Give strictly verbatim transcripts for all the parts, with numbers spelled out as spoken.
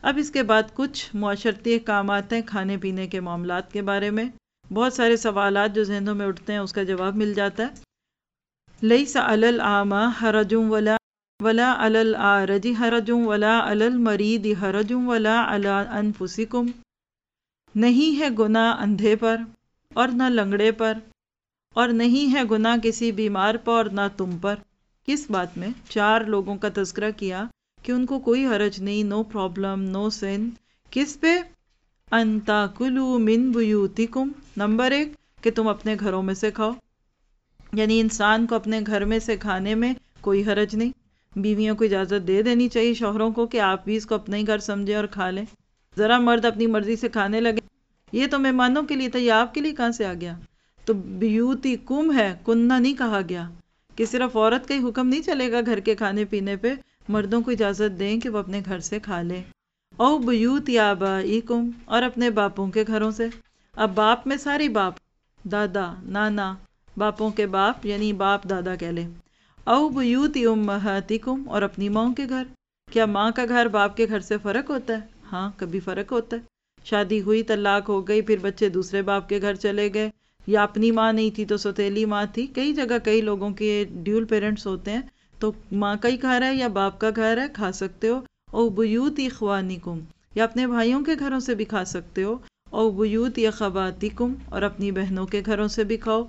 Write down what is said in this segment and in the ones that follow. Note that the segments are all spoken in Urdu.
اب اس کے بعد کچھ معاشرتی احکامات ہیں کھانے پینے کے معاملات کے بارے میں. بہت سارے سوالات جو ذہنوں میں اٹھتے ہیں اس کا جواب مل جاتا ہے. لیس علی الاعمی حرج ولا ولا علی الاعرج حرج ولا علی المریض حرج ولا علی انفسکم. نہیں ہے گناہ اندھے پر اور نہ لنگڑے پر، اور نہیں ہے گناہ کسی بیمار پر اور نہ تم پر. کس بات میں؟ چار لوگوں کا تذکرہ کیا کہ ان کو کوئی حرج نہیں، نو پرابلم، نو سن. کس پہ؟ ان تاکلوا من بیوتکم. نمبر ایک کہ تم اپنے گھروں میں سے کھاؤ، یعنی انسان کو اپنے گھر میں سے کھانے میں کوئی حرج نہیں. بیویوں کو اجازت دے دینی چاہیے شوہروں کو کہ آپ بھی اس کو اپنا ہی گھر سمجھیں اور کھا لیں. ذرا مرد اپنی مرضی سے کھانے لگے، یہ تو مہمانوں کے لیے تھا، یہ آپ کے لیے کہاں سے آ گیا؟ تو بیوتکم ہے، کننا نہیں کہا گیا کہ صرف عورت کا ہی حکم نہیں چلے گا گھر کے کھانے پینے پہ، مردوں کو اجازت دیں کہ وہ اپنے گھر سے کھا لیں. او بیوت آبائکم، اور اپنے باپوں کے گھروں سے. اب باپ میں ساری باپ، دادا، نانا، باپوں کے باپ یعنی باپ دادا کہہ لیں. او بیوت امہاتکم، اور اپنی ماں کے گھر. کیا ماں کا گھر باپ کے گھر سے فرق ہوتا ہے؟ ہاں کبھی فرق ہوتا ہے. شادی ہوئی، طلاق ہو گئی، پھر بچے دوسرے باپ کے گھر چلے گئے، یا اپنی ماں نہیں تھی تو سوتیلی ماں تھی. کئی جگہ کئی لوگوں کے ڈیول پیرنٹس ہوتے ہیں، تو ماں کا ہی گھر ہے یا باپ کا گھر ہے، کھا سکتے ہو. او بیوت اخوانکم، یا اپنے بھائیوں کے گھروں سے بھی کھا سکتے ہو. او بیوت اخواتکم، اور اپنی بہنوں کے گھروں سے بھی کھاؤ.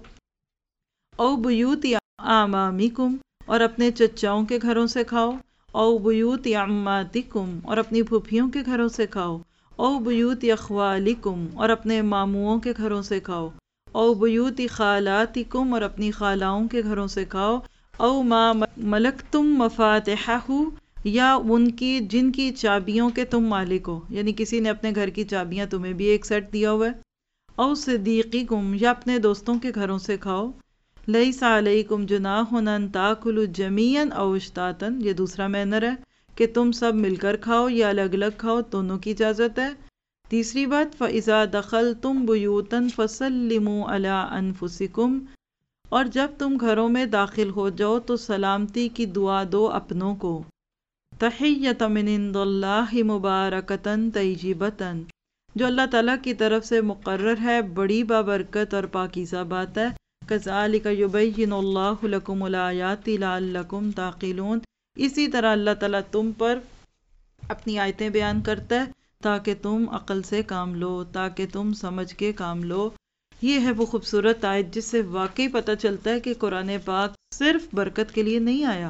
او بیوت اعمامکم، اور اپنے چچاؤں کے گھروں سے کھاؤ. او بیوت عماتکم، اور اپنی پھوپھیوں کے گھروں سے کھاؤ. او بیوت اخوالکم، اور اپنے ماموؤں کے گھروں سے کھاؤ. او بیوت خالاتکم، اور اپنی خالاؤں کے گھروں سے کھاؤ. او ما ملکتم مفاتحہ، یا ان کی جن کی چابیوں کے تم مالک ہو، یعنی کسی نے اپنے گھر کی چابیاں تمہیں بھی ایک سیٹ دیا ہوا ہے. او صدیقکم، یا اپنے دوستوں کے گھروں سے کھاؤ. لیس علیکم جناح ان تاکلوا جمیعا او اشتاتا، یہ دوسرا مینر ہے کہ تم سب مل کر کھاؤ یا الگ الگ کھاؤ، دونوں کی اجازت ہے. تیسری بات فَإِذَا دَخَلْتُمْ بُيُوتًا فَسَلِّمُوا عَلَىٰ أَنفُسِكُمْ، اور جب تم گھروں میں داخل ہو جاؤ تو سلامتی کی دعا دو اپنوں کو. تحیۃ من عند اللہ مبارکۃ طیبۃ، جو اللہ تعالیٰ کی طرف سے مقرر ہے، بڑی بابرکت اور پاکیزہ بات ہے. کذالک یبین اللہ لکم الآیات لعلکم تعقلون، اسی طرح اللہ تعالیٰ تم پر اپنی آیتیں بیان کرتا ہے تاکہ تم عقل سے کام لو، تاکہ تم سمجھ کے کام لو. یہ ہے وہ خوبصورت آیت جس سے واقعی پتہ چلتا ہے کہ قرآن پاک صرف برکت کے لیے نہیں آیا،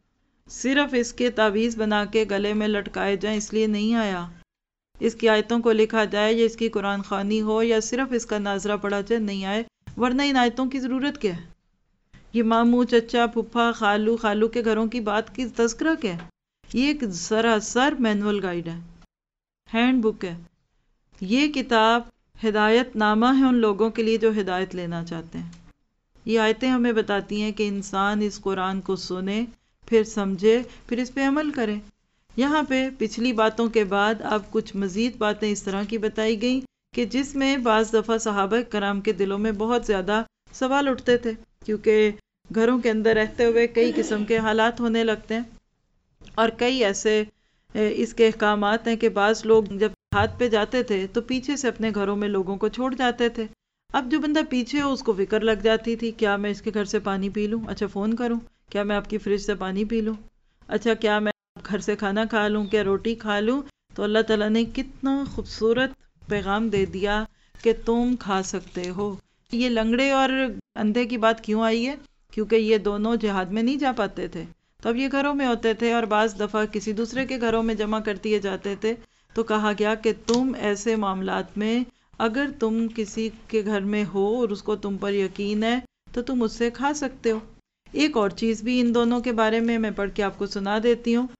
صرف اس کے تعویذ بنا کے گلے میں لٹکائے جائیں اس لیے نہیں آیا، اس کی آیتوں کو لکھا جائے یا اس کی قرآن خوانی ہو یا صرف اس کا ناظرہ پڑھا جائے نہیں آئے. ورنہ ان آیتوں کی ضرورت کیا ہے؟ یہ ماموں، چچا، پھپھا، خالو، خالو کے گھروں کی بات کی تذکرہ کیا ہے؟ یہ ایک سراسر مینول گائیڈ ہے، ہینڈ بک ہے. یہ کتاب ہدایت نامہ ہے ان لوگوں کے لیے جو ہدایت لینا چاہتے ہیں. یہ آیتیں ہمیں بتاتی ہیں کہ انسان اس قرآن کو سنے، پھر سمجھے، پھر اس پہ عمل کرے. یہاں پہ پچھلی باتوں کے بعد اب کچھ مزید باتیں اس طرح کی بتائی گئیں کہ جس میں بعض دفعہ صحابہ کرام کے دلوں میں بہت زیادہ سوال اٹھتے تھے، کیونکہ گھروں کے اندر رہتے ہوئے کئی قسم کے حالات ہونے لگتے ہیں، اور کئی ایسے اس کے احکامات ہیں کہ بعض لوگ جب ہاتھ پہ جاتے تھے تو پیچھے سے اپنے گھروں میں لوگوں کو چھوڑ جاتے تھے. اب جو بندہ پیچھے ہو اس کو فکر لگ جاتی تھی، کیا میں اس کے گھر سے پانی پی لوں؟ اچھا فون کروں، کیا میں آپ کی فریج سے پانی پی لوں؟ اچھا کیا میں گھر سے کھانا کھا لوں، کیا روٹی کھا لوں؟ تو اللہ تعالیٰ نے کتنا خوبصورت پیغام دے دیا کہ تم کھا سکتے ہو. یہ لنگڑے اور اندھے کی بات کیوں آئی ہے؟ کیونکہ یہ دونوں جہاد میں نہیں جا پاتے تھے، تو اب یہ گھروں میں ہوتے تھے اور بعض دفعہ کسی دوسرے کے گھروں میں جمع کر دیے جاتے تھے. تو کہا گیا کہ تم ایسے معاملات میں اگر تم کسی کے گھر میں ہو اور اس کو تم پر یقین ہے تو تم اس سے کھا سکتے ہو. ایک اور چیز بھی ان دونوں کے بارے میں میں پڑھ کے آپ کو سنا دیتی ہوں.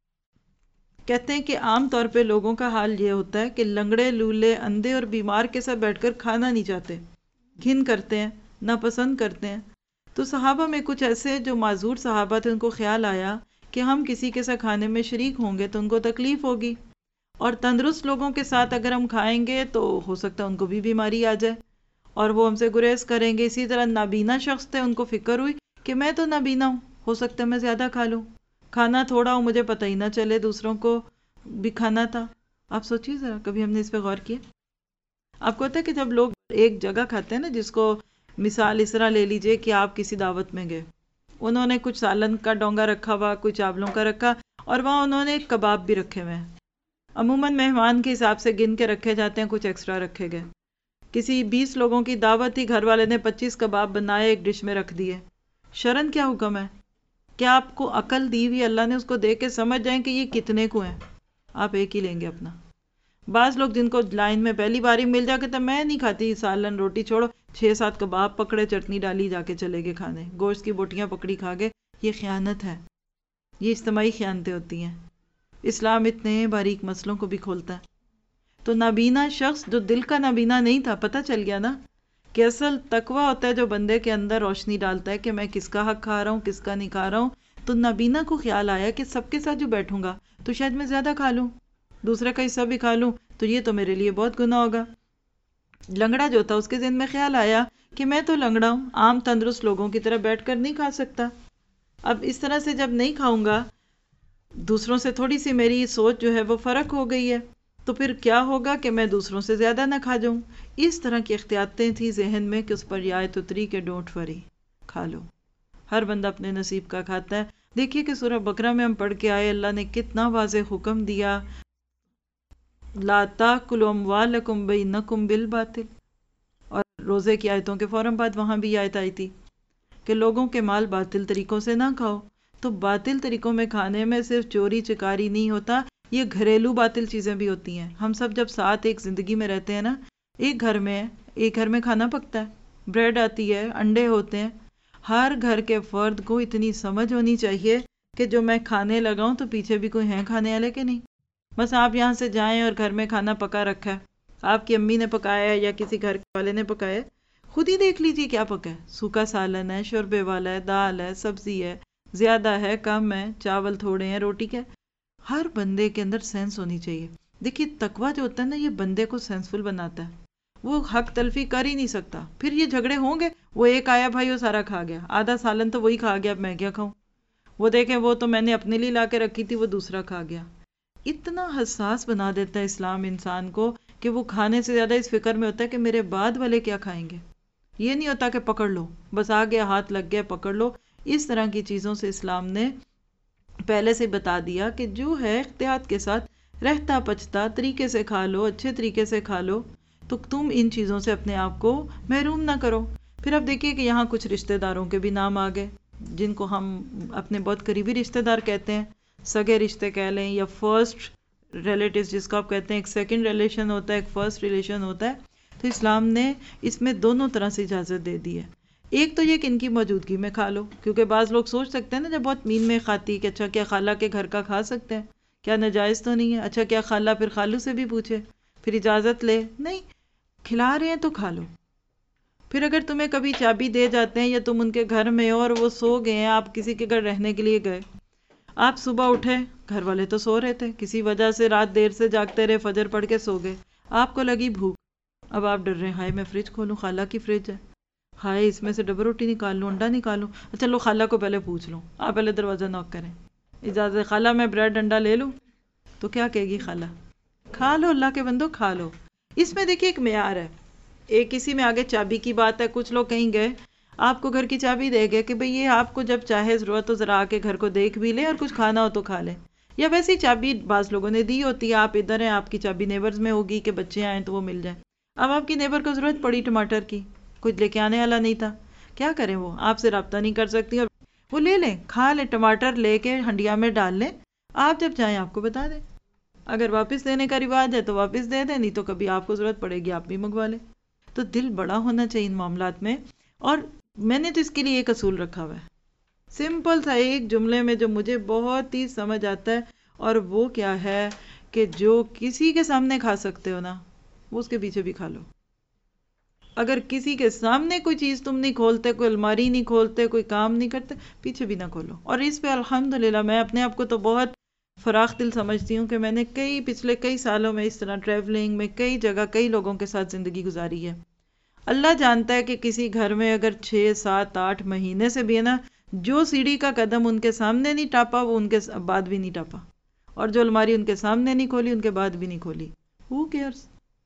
کہتے ہیں کہ عام طور پہ لوگوں کا حال یہ ہوتا ہے کہ لنگڑے، لولے، اندھے اور بیمار کے ساتھ بیٹھ کر کھانا نہیں چاہتے، گھن کرتے ہیں، ناپسند کرتے ہیں. تو صحابہ میں کچھ ایسے جو معذور صحابہ تھے ان کو خیال آیا کہ ہم کسی کے ساتھ کھانے میں شریک ہوں گے تو ان کو تکلیف ہوگی، اور تندرست لوگوں کے ساتھ اگر ہم کھائیں گے تو ہو سکتا ہے ان کو بھی بیماری آ جائے اور وہ ہم سے گریز کریں گے. اسی طرح نابینا شخص تھے، ان کو فکر ہوئی کہ میں تو نابینا ہوں، ہو سکتا ہے میں زیادہ کھا لوں، کھانا تھوڑا ہو مجھے پتہ ہی نہ چلے، دوسروں کو بھی کھانا تھا. آپ سوچیے ذرا، کبھی ہم نے اس پہ غور کیا؟ آپ کو پتا ہے کہ جب لوگ ایک جگہ کھاتے ہیں نا، جس کو مثال اس طرح لے لیجئے کہ آپ کسی دعوت میں گئے، انہوں نے کچھ سالن کا ڈونگا رکھا ہوا، کچھ چاولوں کا رکھا، اور وہاں انہوں نے کباب بھی رکھے ہوئے ہیں. عموماً مہمان کے حساب سے گن کے رکھے جاتے ہیں، کچھ ایکسٹرا رکھے گئے. کسی بیس لوگوں کی دعوت تھی، گھر والے نے پچیس کباب بنائے، ایک ڈش میں رکھ دیے. شرن کیا حکم ہے؟ کیا آپ کو عقل دی ہوئی اللہ نے اس کو دے کے سمجھ جائیں کہ یہ کتنے کو ہیں؟ آپ ایک ہی لیں گے اپنا. بعض لوگ جن کو لائن میں پہلی باری مل جا کے تو میں نہیں کھاتی سالن روٹی چھوڑو، چھ سات کباب پکڑے، چٹنی ڈالی، جا کے چلے گئے کھانے، گوشت کی بوٹیاں پکڑی کھا گئے. یہ خیانت ہے، یہ اجتماعی خیانتیں ہوتی ہیں. اسلام اتنے باریک مسئلوں کو بھی کھولتا ہے. تو نابینا شخص جو دل کا نابینا نہیں تھا، پتہ چل گیا نا کہ اصل تقوی ہوتا ہے جو بندے کے اندر روشنی ڈالتا ہے کہ میں کس کا حق کھا رہا ہوں، کس کا نہیں کھا رہا ہوں. تو نابینا کو خیال آیا کہ سب کے ساتھ جو بیٹھوں گا تو شاید میں زیادہ کھا لوں، دوسرے کا حصہ بھی کھا لوں، تو یہ تو میرے لیے بہت گناہ ہوگا. لنگڑا جو تھا اس کے ذہن میں خیال آیا کہ میں تو لنگڑا ہوں، عام تندرست لوگوں کی طرح بیٹھ کر نہیں کھا سکتا. اب اس طرح سے جب نہیں کھاؤں گا، دوسروں سے تھوڑی سی میری سوچ جو ہے وہ فرق ہو گئی ہے، تو پھر کیا ہوگا کہ میں دوسروں سے زیادہ نہ کھا جاؤں. اس طرح کی احتیاطیں تھی ذہن میں کہ اس پر یہ آیت اتری کہ ڈونٹ وری، کھا لو. ہر بندہ اپنے نصیب کا کھاتا ہے. دیکھیے کہ سورہ بقرہ میں ہم پڑھ کے آئے، اللہ نے کتنا واضح حکم دیا، لا تاکلوا اموالکم بینکم بالباطل. اور روزے کی آیتوں کے فوراً بعد وہاں بھی آیت آئی تھی کہ لوگوں کے مال باطل طریقوں سے نہ کھاؤ. تو باطل طریقوں میں کھانے میں صرف چوری چکاری نہیں ہوتا، یہ گھریلو باطل چیزیں بھی ہوتی ہیں. ہم سب جب ساتھ ایک زندگی میں رہتے ہیں نا، ایک گھر میں ایک گھر میں کھانا پکتا ہے، بریڈ آتی ہے، انڈے ہوتے ہیں. ہر گھر کے فرد کو اتنی سمجھ ہونی چاہیے کہ جو میں کھانے لگاؤں تو پیچھے بھی کوئی ہیں کھانے والے کہ نہیں. بس آپ یہاں سے جائیں اور گھر میں کھانا پکا رکھا ہے، آپ کی امی نے پکایا ہے یا کسی گھر والے نے پکایا ہے، خود ہی دیکھ لیجیے کیا پکا ہے. سوکھا سالن ہے، شوربے والا ہے، دال ہے، سبزی ہے، زیادہ ہے، کم ہے، چاول تھوڑے ہیں، روٹی کیا. ہر بندے کے اندر سینس ہونی چاہیے. دیکھیے تقویٰ جو ہوتا ہے نا، یہ بندے کو سینسفل بناتا ہے. وہ حق تلفی کر ہی نہیں سکتا. پھر یہ جھگڑے ہوں گے، وہ ایک آیا بھائی وہ سارا کھا گیا، آدھا سالن تو وہی کھا گیا، اب میں کیا کھاؤں. وہ دیکھیں وہ تو میں نے اپنے لیے لا کے رکھی تھی، وہ دوسرا کھا گیا. اتنا حساس بنا دیتا ہے اسلام انسان کو کہ وہ کھانے سے زیادہ اس فکر میں ہوتا ہے کہ میرے بعد والے کیا کھائیں گے. یہ نہیں ہوتا کہ پکڑ لو، بس آ گیا، ہاتھ لگ گیا، پکڑ لو. اس طرح کی چیزوں سے اسلام نے پہلے سے بتا دیا کہ جو ہے احتیاط کے ساتھ رہتا پچتا طریقے سے کھا لو، اچھے طریقے سے کھا لو، تو تم ان چیزوں سے اپنے آپ کو محروم نہ کرو. پھر اب دیکھیے کہ یہاں کچھ رشتہ داروں کے بھی نام آ گئے، جن کو ہم اپنے بہت قریبی رشتہ دار کہتے ہیں، سگے رشتے کہہ لیں یا فرسٹ ریلیٹیوز جس کو آپ کہتے ہیں. ایک سیکنڈ ریلیشن ہوتا ہے، ایک فرسٹ ریلیشن ہوتا ہے. تو اسلام نے اس میں دونوں طرح سے اجازت دے دی ہے. ایک تو یہ کہ ان کی موجودگی میں کھا لو، کیونکہ بعض لوگ سوچ سکتے ہیں نا جب بہت مین میں کھاتی کہ اچھا کیا خالہ کے گھر کا کھا سکتے ہیں، کیا ناجائز تو نہیں ہے. اچھا کیا خالہ پھر خالو سے بھی پوچھے، پھر اجازت لے؟ نہیں، کھلا رہے ہیں تو کھا لو. پھر اگر تمہیں کبھی چابی دے جاتے ہیں یا تم ان کے گھر میں ہو اور وہ سو گئے ہیں، آپ کسی کے گھر رہنے کے لیے گئے، آپ صبح اٹھے، گھر والے تو سو رہے تھے، کسی وجہ سے رات دیر سے جاگتے رہے، فجر پڑھ کے سو گئے، آپ کو لگی بھوک. اب آپ ڈر رہے ہیں ہائے میں فریج کھولوں، خالہ کی فریج ہے، ہائے اس میں سے ڈبل روٹی نکال لوں، انڈا نکالوں. اچھا لو خالہ کو پہلے پوچھ لوں، آپ پہلے دروازہ نوک کریں، اجازت خالہ میں بریڈ انڈا لے لوں. تو کیا کہے گی خالہ؟ کھا لو اللہ کے بندو، کھا لو. اس میں دیکھیے ایک معیار ہے. ایک اسی میں آگے چابی کی بات ہے. کچھ لوگ کہیں گئے، آپ کو گھر کی چابی دے گئے کہ بھئی یہ آپ کو جب چاہے ضرورت ہو ذرا آ کے گھر کو دیکھ بھی لے اور کچھ کھانا ہو تو کھا لے. یا ویسے ہی چابی بعض لوگوں نے دی ہوتی ہے، آپ ادھر ہیں، آپ کی چابی نیبرز میں ہوگی کہ بچے آئیں تو وہ مل جائیں. اب آپ کی نیبر کو ضرورت پڑی ٹماٹر کی، کچھ لے کے آنے والا نہیں تھا، کیا کریں، وہ آپ سے رابطہ نہیں کر سکتی، اور وہ لے لیں، کھا لیں، ٹماٹر لے کے ہنڈیا میں ڈال لیں، آپ جب چاہیں آپ کو بتا دیں. اگر واپس دینے کا رواج ہے تو واپس دے دیں، نہیں تو کبھی آپ کو ضرورت پڑے گی آپ بھی منگوا لیں. تو دل بڑا ہونا چاہیے ان معاملات میں. اور میں نے تو اس کے لیے ایک اصول رکھا ہوا ہے، سمپل سا ایک جملے میں جو مجھے بہت ہی سمجھ آتا ہے، اور وہ کیا ہے کہ جو کسی کے سامنے کھا سکتے ہو نا، وہ اس کے پیچھے بھی کھا لو. اگر کسی کے سامنے کوئی چیز تم نہیں کھولتے، کوئی الماری نہیں کھولتے، کوئی کام نہیں کرتے، پیچھے بھی نہ کھولو. اور اس پہ الحمدللہ میں اپنے آپ کو تو بہت فراخ دل سمجھتی ہوں کہ میں نے کئی پچھلے کئی سالوں میں اس طرح ٹریولنگ میں کئی جگہ کئی لوگوں کے ساتھ زندگی گزاری ہے. اللہ جانتا ہے کہ کسی گھر میں اگر چھ سات آٹھ مہینے سے بھی ہے نا، جو سیڑھی کا قدم ان کے سامنے نہیں ٹاپا وہ ان کے بعد بھی نہیں ٹاپا. اور جو الماری ان کے سامنے نہیں کھولی ان کے بعد بھی نہیں کھولی. Who cares؟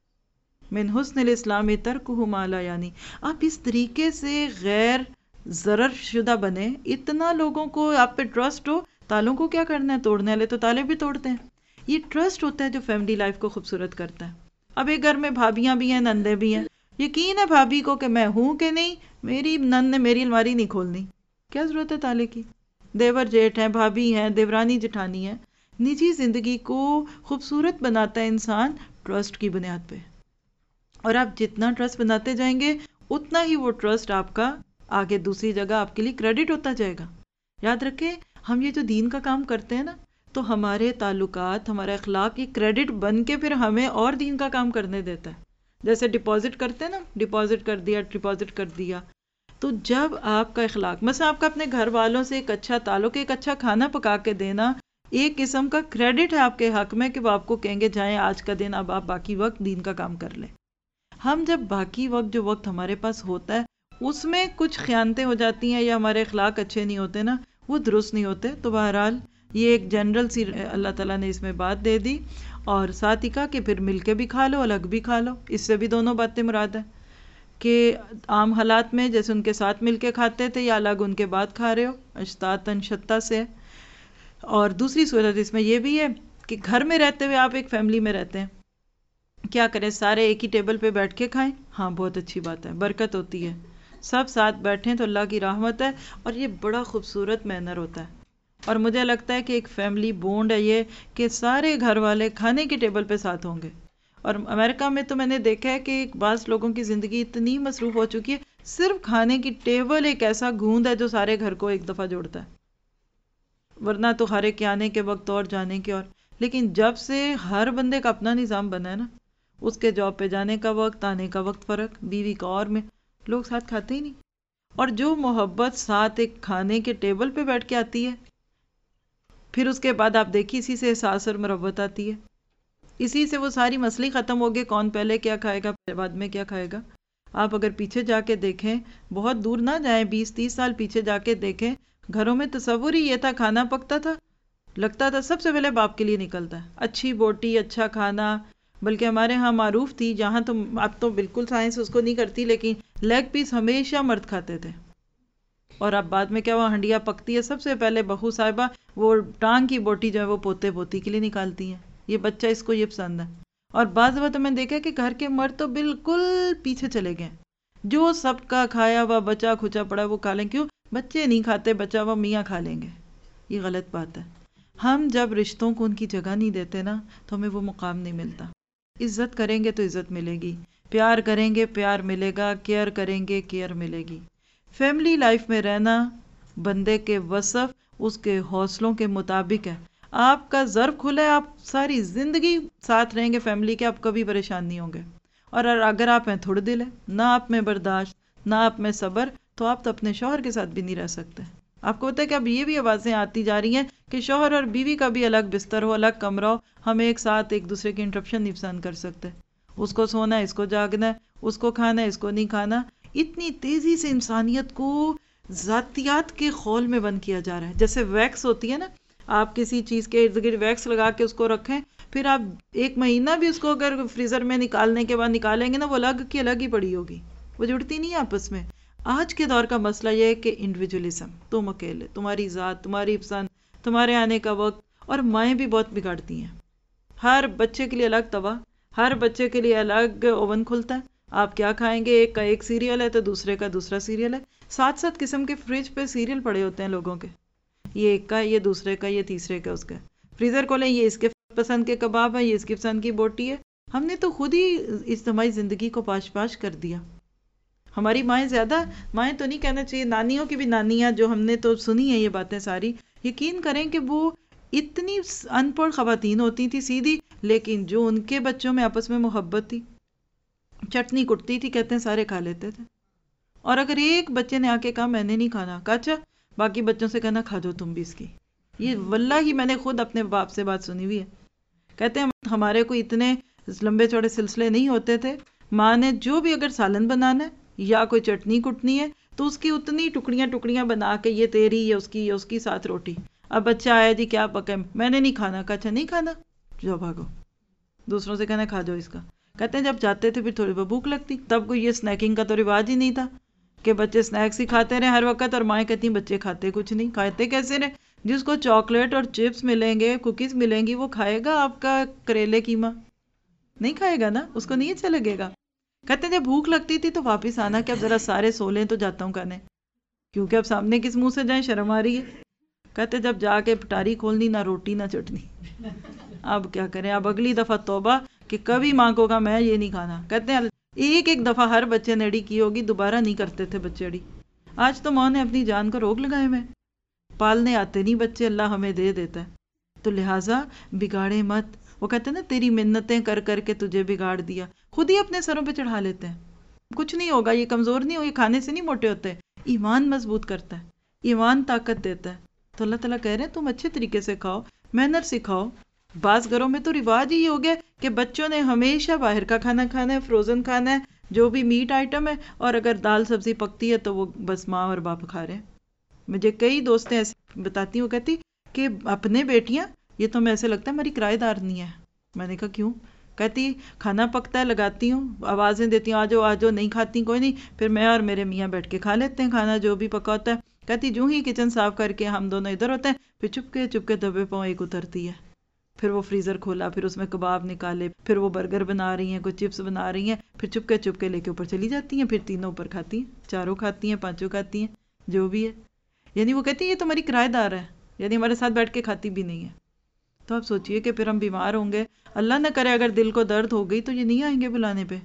من حسن الاسلام ترکہ ما لا یعنی. آپ اس طریقے سے غیر ضرر شدہ بنے، اتنا لوگوں کو آپ پہ ٹرسٹ ہو. تالوں کو کیا کرنا ہے؟ توڑنے والے تو تالے بھی توڑتے ہیں. یہ ٹرسٹ ہوتا ہے جو فیملی لائف کو خوبصورت کرتا ہے. اب ایک گھر میں بھابیاں بھی ہیں، نندے بھی ہیں. یقین ہے بھابھی کو کہ میں ہوں کہ نہیں، میری نند نے میری الماری نہیں کھولنی، کیا ضرورت ہے تالے کی. دیور جیٹھ ہیں، بھابھی ہیں، دیورانی جٹھانی ہیں. نجی زندگی کو خوبصورت بناتا ہے انسان ٹرسٹ کی بنیاد پہ. اور آپ جتنا ٹرسٹ بناتے جائیں گے اتنا ہی وہ ٹرسٹ آپ کا آگے دوسری جگہ آپ کے لیے کریڈٹ ہوتا جائے گا. یاد رکھیں، ہم یہ جو دین کا کام کرتے ہیں نا، تو ہمارے تعلقات، ہمارا اخلاق یہ کریڈٹ بن کے پھر ہمیں اور دین کا کام کرنے دیتا ہے. جیسے ڈپازٹ کرتے ہیں نا، ڈپازٹ کر دیا ڈپازٹ کر دیا. تو جب آپ کا اخلاق، مثلا آپ کا اپنے گھر والوں سے ایک اچھا تعلق، ایک اچھا کھانا پکا کے دینا، ایک قسم کا کریڈٹ ہے آپ کے حق میں کہ وہ آپ کو کہیں گے جائیں آج کا دن اب آپ باقی وقت دین کا کام کر لیں. ہم جب باقی وقت جو وقت ہمارے پاس ہوتا ہے اس میں کچھ خیانتیں ہو جاتی ہیں یا ہمارے اخلاق اچھے نہیں ہوتے نا، وہ درست نہیں ہوتے. تو بہرحال یہ ایک جنرل سی اللہ تعالیٰ نے اس میں بات دے دی، اور ساتھ ہی کہا کہ پھر مل کے بھی کھا لو، الگ بھی کھا لو. اس سے بھی دونوں باتیں مراد ہیں کہ عام حالات میں جیسے ان کے ساتھ مل کے کھاتے تھے یا الگ ان کے بعد کھا رہے ہو، اشتاتن شتا سے. اور دوسری صورت اس میں یہ بھی ہے کہ گھر میں رہتے ہوئے آپ ایک فیملی میں رہتے ہیں، کیا کریں سارے ایک ہی ٹیبل پہ بیٹھ کے کھائیں. ہاں بہت اچھی بات ہے، برکت ہوتی ہے. سب ساتھ بیٹھیں تو اللہ کی رحمت ہے، اور یہ بڑا خوبصورت مینر ہوتا ہے. اور مجھے لگتا ہے کہ ایک فیملی بونڈ ہے یہ کہ سارے گھر والے کھانے کے ٹیبل پہ ساتھ ہوں گے. اور امریکہ میں تو میں نے دیکھا ہے کہ بعض لوگوں کی زندگی اتنی مصروف ہو چکی ہے، صرف کھانے کی ٹیبل ایک ایسا گوند ہے جو سارے گھر کو ایک دفعہ جوڑتا ہے. ورنہ تو ہر ایک کے آنے کے وقت اور جانے کے اور. لیکن جب سے ہر بندے کا اپنا نظام بنا ہے نا، اس کے جاب پہ جانے کا وقت، آنے کا وقت فرق، بیوی کا اور میں، لوگ ساتھ کھاتے ہی نہیں. اور جو محبت ساتھ ایک کھانے کے ٹیبل پہ بیٹھ کے آتی ہے، پھر اس کے بعد آپ دیکھیے اسی سے احساس اور محبت آتی ہے. اسی سے وہ ساری مسئلے ختم ہو گئے، کون پہلے کیا کھائے گا، بعد میں کیا کھائے گا. آپ اگر پیچھے جا کے دیکھیں، بہت دور نہ جائیں، بیس تیس سال پیچھے جا کے دیکھیں، گھروں میں تصور ہی یہ تھا، کھانا پکتا تھا، لگتا تھا سب سے پہلے باپ کے لیے نکلتا ہے، اچھی بوٹی، اچھا کھانا. بلکہ ہمارے ہاں معروف تھی، جہاں تو اب تو بالکل سائنس اس کو نہیں کرتی، لیکن لیگ پیس ہمیشہ مرد کھاتے تھے. اور اب بعد میں کیا وہ ہنڈیا پکتی ہے، سب سے پہلے بہو صاحبہ وہ ٹانگ کی بوٹی جو ہے وہ پوتے پوتی کے لیے نکالتی ہیں، یہ بچہ اس کو یہ پسند ہے. اور بعض دفعہ تو میں دیکھا کہ گھر کے مرد تو بالکل پیچھے چلے گئے، جو سب کا کھایا ہوا بچا کھچا پڑا وہ کھا لیں. کیوں؟ بچے نہیں کھاتے، بچا ہوا میاں کھا لیں گے. یہ غلط بات ہے. ہم جب رشتوں کو ان کی جگہ نہیں دیتے نا تو ہمیں وہ مقام نہیں ملتا. عزت کریں گے تو عزت ملے گی، پیار کریں گے پیار ملے گا، کیئر کریں گے کیئر ملے گی. فیملی لائف میں رہنا بندے کے وصف اس کے حوصلوں کے مطابق ہے. آپ کا ظرف کھلا ہے، آپ ساری زندگی ساتھ رہیں گے فیملی کے، آپ کبھی پریشان نہیں ہوں گے. اور اگر آپ ہیں تھوڑے دل ہے، نہ آپ میں برداشت، نہ آپ میں صبر، تو آپ تو اپنے شوہر کے ساتھ بھی نہیں رہ سکتے. آپ کو پتہ ہے کہ اب یہ بھی آوازیں آتی جا رہی ہیں کہ شوہر اور بیوی کا بھی الگ بستر ہو، الگ کمرہ ہو، ہم ایک ساتھ ایک دوسرے کی انٹرپشن نہیں پسند کر سکتے. اس کو سونا ہے، اس کو جاگنا ہے، اس کو کھانا ہے، اس کو نہیں کھانا. اتنی تیزی سے انسانیت کو ذاتیات کے خول میں بند کیا جا رہا ہے. جیسے ویکس ہوتی ہے نا، آپ کسی چیز کے ارد گرد ویکس لگا کے اس کو رکھیں، پھر آپ ایک مہینہ بھی اس کو اگر فریزر میں نکالنے کے بعد نکالیں گے نا، وہ الگ کی الگ ہی پڑی ہوگی، وہ جڑتی نہیں ہے آپس میں. آج کے دور کا مسئلہ یہ ہے کہ انڈیویجولزم، تم اکیلے، تمہاری ذات، تمہاری پسند، تمہارے آنے کا وقت. اور مائیں بھی بہت بگاڑتی ہیں. ہر بچے کے لیے الگ توا، ہر بچے کے لیے الگ اوون کھلتا ہے. آپ کیا کھائیں گے، ایک کا ایک سیریل ہے تو دوسرے کا دوسرا سیریل ہے. سات سات قسم کے فریج پہ سیریل پڑے ہوتے ہیں لوگوں کے، یہ ایک کا، یہ دوسرے کا، یہ تیسرے کا، اس کا. فریزر کھولیں، یہ اس کے پسند کے کباب ہے، یہ اس کی پسند کی بوٹی ہے. ہم نے تو خود ہی اجتماعی زندگی کو پاش پاش کر دیا. ہماری مائیں زیادہ، مائیں تو نہیں کہنا چاہیے، نانیوں کی بھی نانیاں جو ہم نے تو سنی ہیں یہ باتیں ساری، یقین کریں کہ وہ اتنی ان پڑھ خواتین ہوتی تھی سیدھی، لیکن جو ان کے بچوں میں آپس میں محبت تھی، چٹنی کٹتی تھی، کہتے ہیں سارے کھا لیتے تھے. اور اگر ایک بچے نے آ کے کہا میں نے نہیں کھانا، کہا اچھا، باقی بچوں سے کہنا کھا دو تم بھی اس کی. یہ واللہ ہی میں نے خود اپنے باپ سے بات سنی ہوئی ہے. کہتے ہیں ہمارے کو اتنے لمبے چوڑے سلسلے نہیں ہوتے تھے، ماں نے جو بھی اگر سالن بنانا ہے یا کوئی چٹنی کٹنی ہے تو اس کی اتنی ٹکڑیاں ٹکڑیاں بنا کے، یہ تیری، یہ اس کی، یہ اس کی، ساتھ روٹی. اب بچہ آیا جی کیا پکا ہے، میں نے نہیں کھانا، کہا اچھا نہیں کھانا، جاؤ بھاگو، دوسروں سے کہنا کھا جاؤ اس کا۔ کہتے ہیں جب جاتے تھے پھر تھوڑی بہت بھوک لگتی، تب کوئی یہ سنیکنگ کا تو رواج ہی نہیں تھا کہ بچے سنیکس ہی کھاتے رہے ہر وقت، اور مائیں کہتی ہیں بچے کھاتے کچھ نہیں، کھاتے کیسے رہے؟ جس کو چاکلیٹ اور چپس ملیں گے، کوکیز ملیں گی، وہ کھائے گا آپ کا کریلے قیمہ؟ نہیں کھائے گا نا، اس کو نہیں اچھا لگے گا۔ کہتے ہیں جب بھوک لگتی تھی تو واپس آنا کہ اب ذرا سارے سو لیں تو جاتا ہوں کھانے، کیونکہ اب سامنے کس منہ سے جائیں، شرم آ رہی ہے۔ کہتے جب جا کے پٹاری کھولنی، نہ روٹی نہ چٹنی، اب کیا کریں، اب اگلی دفعہ توبہ کہ کبھی ماں کو کہا میں یہ نہیں کھانا۔ کہتے ہیں ایک ایک دفعہ ہر بچے نے اڑی کی ہوگی، دوبارہ نہیں کرتے تھے بچے اڑی۔ آج تو ماں نے اپنی جان کو روک لگائے میں، پالنے آتے نہیں بچے، اللہ ہمیں دے دیتا ہے، تو لہٰذا بگاڑے مت۔ وہ کہتے ہیں نا تیری منتیں کر کر کے تجھے بگاڑ دیا، خود ہی اپنے سروں پہ چڑھا لیتے ہیں۔ کچھ نہیں ہوگا، یہ کمزور نہیں ہو، یہ کھانے سے نہیں موٹے ہوتے، ایمان مضبوط کرتا ہے، ایمان طاقت دیتا ہے۔ تو اللہ تعالیٰ کہہ رہے ہیں تم اچھے طریقے سے کھاؤ، مینر سکھاؤ۔ بعض گھروں میں تو رواج ہی ہو گیا کہ بچوں نے ہمیشہ باہر کا کھانا کھانا ہے، فروزن کھانا ہے، جو بھی میٹ آئٹم ہے، اور اگر دال سبزی پکتی ہے تو وہ بس ماں اور باپ کھا رہے ہیں۔ مجھے کئی دوستیں ایسے بتاتی ہیں، وہ کہتی کہ اپنے بیٹیاں یہ تو میں ایسے لگتا ہے ہماری کرایہ دار نہیں ہے۔ میں نے کہا کیوں؟ کہتی کھانا پکتا ہے، لگاتی ہوں، آوازیں دیتی ہوں آ جاؤ آ جاؤ، نہیں کھاتی کوئی نہیں، پھر میں اور میرے میاں بیٹھ کے کھا لیتے ہیں کھانا جو بھی پکا ہوتا ہے۔ کہتی جو ہی کچن صاف کر کے ہم دونوں ادھر ہوتے ہیں، پھر چپ کے چپ کے دبے پاؤں ایک اترتی ہے، پھر وہ فریزر کھولا، پھر اس میں کباب نکالے، پھر وہ برگر بنا رہی ہیں، کوئی چپس بنا رہی ہیں، پھر چپ کے چپ کے لے کے اوپر چلی جاتی ہیں، پھر تینوں اوپر کھاتی ہیں، چاروں کھاتی ہیں، پانچوں کھاتی ہیں، جو بھی ہے۔ یعنی وہ کہتی ہے یہ تو ہماری کرایہ دار ہے، یعنی ہمارے ساتھ بیٹھ کے کھاتی بھی نہیں ہے۔ تو آپ سوچئے کہ پھر ہم بیمار ہوں گے، اللہ نہ کرے اگر دل کو درد ہو گئی تو یہ نہیں آئیں گے بلانے پہ۔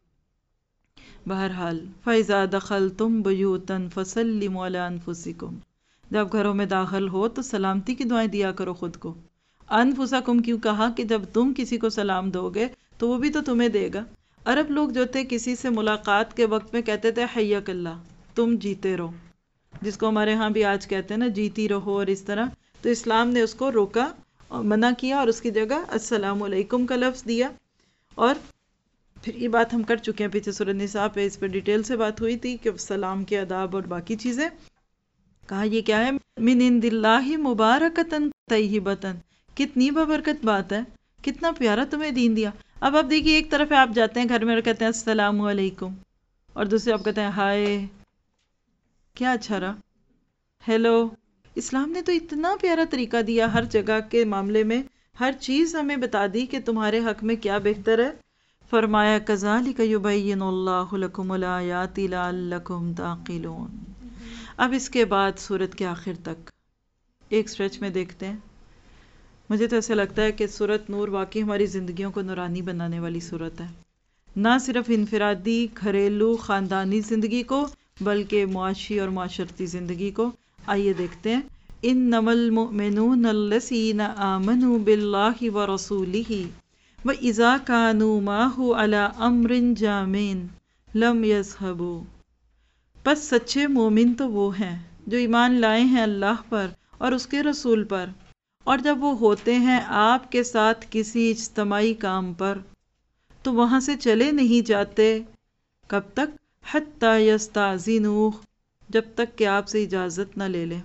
بہرحال فَإِذَا دَخَلْتُمْ بُيُوتًا فَسَلِّمُوا عَلَىٰ أَنفُسِكُمْ، جب گھروں میں داخل ہو تو سلامتی کی دعائیں دیا کرو خود کو۔ انفسکم کیوں کہا کہ جب تم کسی کو سلام دو گے تو وہ بھی تو تمہیں دے گا۔ عرب لوگ جو تھے کسی سے ملاقات کے وقت میں کہتے تھے حیاک اللہ، تم جیتے رہو، جس کو ہمارے ہاں بھی آج کہتے ہیں نا جیتی رہو، اور اس طرح۔ تو اسلام نے اس کو روکا اور منع کیا، اور اس کی جگہ السلام علیکم کا لفظ دیا۔ اور پھر یہ بات ہم کر چکے ہیں پیچھے سورۃ النساء پہ، اس پہ ڈیٹیل سے بات ہوئی تھی کہ سلام کے آداب اور باقی چیزیں۔ کہا یہ کیا ہے؟ من عند اللہ مبارکتن طیبتن، کتنی بابرکت بات ہے، کتنا پیارا تمہیں دین دیا۔ اب آپ دیکھیے ایک طرف آپ جاتے ہیں گھر میں اور کہتے ہیں السلام علیکم، اور دوسرے آپ کہتے ہیں ہائے، کیا اچھا رہا، ہیلو۔ اسلام نے تو اتنا پیارا طریقہ دیا ہر جگہ کے معاملے میں، ہر چیز ہمیں بتا دی کہ تمہارے حق میں کیا بہتر ہے۔ فرمایا کذالک یبین اللہ لکم الآیات لعلکم تعقلون۔ اب اس کے بعد سورت کے آخر تک ایک سٹریچ میں دیکھتے ہیں۔ مجھے تو ایسا لگتا ہے کہ سورت نور واقعی ہماری زندگیوں کو نورانی بنانے والی سورت ہے، نہ صرف انفرادی گھریلو خاندانی زندگی کو بلکہ معاشی اور معاشرتی زندگی کو۔ آئیے دیکھتے ہیں۔ انما المؤمنون الذین آمنوا باللہ ورسولہ وَإِذَا كَانُوا مَعَهُ عَلَىٰ أَمْرٍ جَامِعٍ لَمْ يَذْهَبُوا، پس سچے مومن تو وہ ہیں جو ایمان لائے ہیں اللہ پر اور اس کے رسول پر، اور جب وہ ہوتے ہیں آپ کے ساتھ کسی اجتماعی کام پر تو وہاں سے چلے نہیں جاتے۔ کب تک؟ حَتَّى يَسْتَأْذِنُوهُ، جب تک کہ آپ سے اجازت نہ لے لیں۔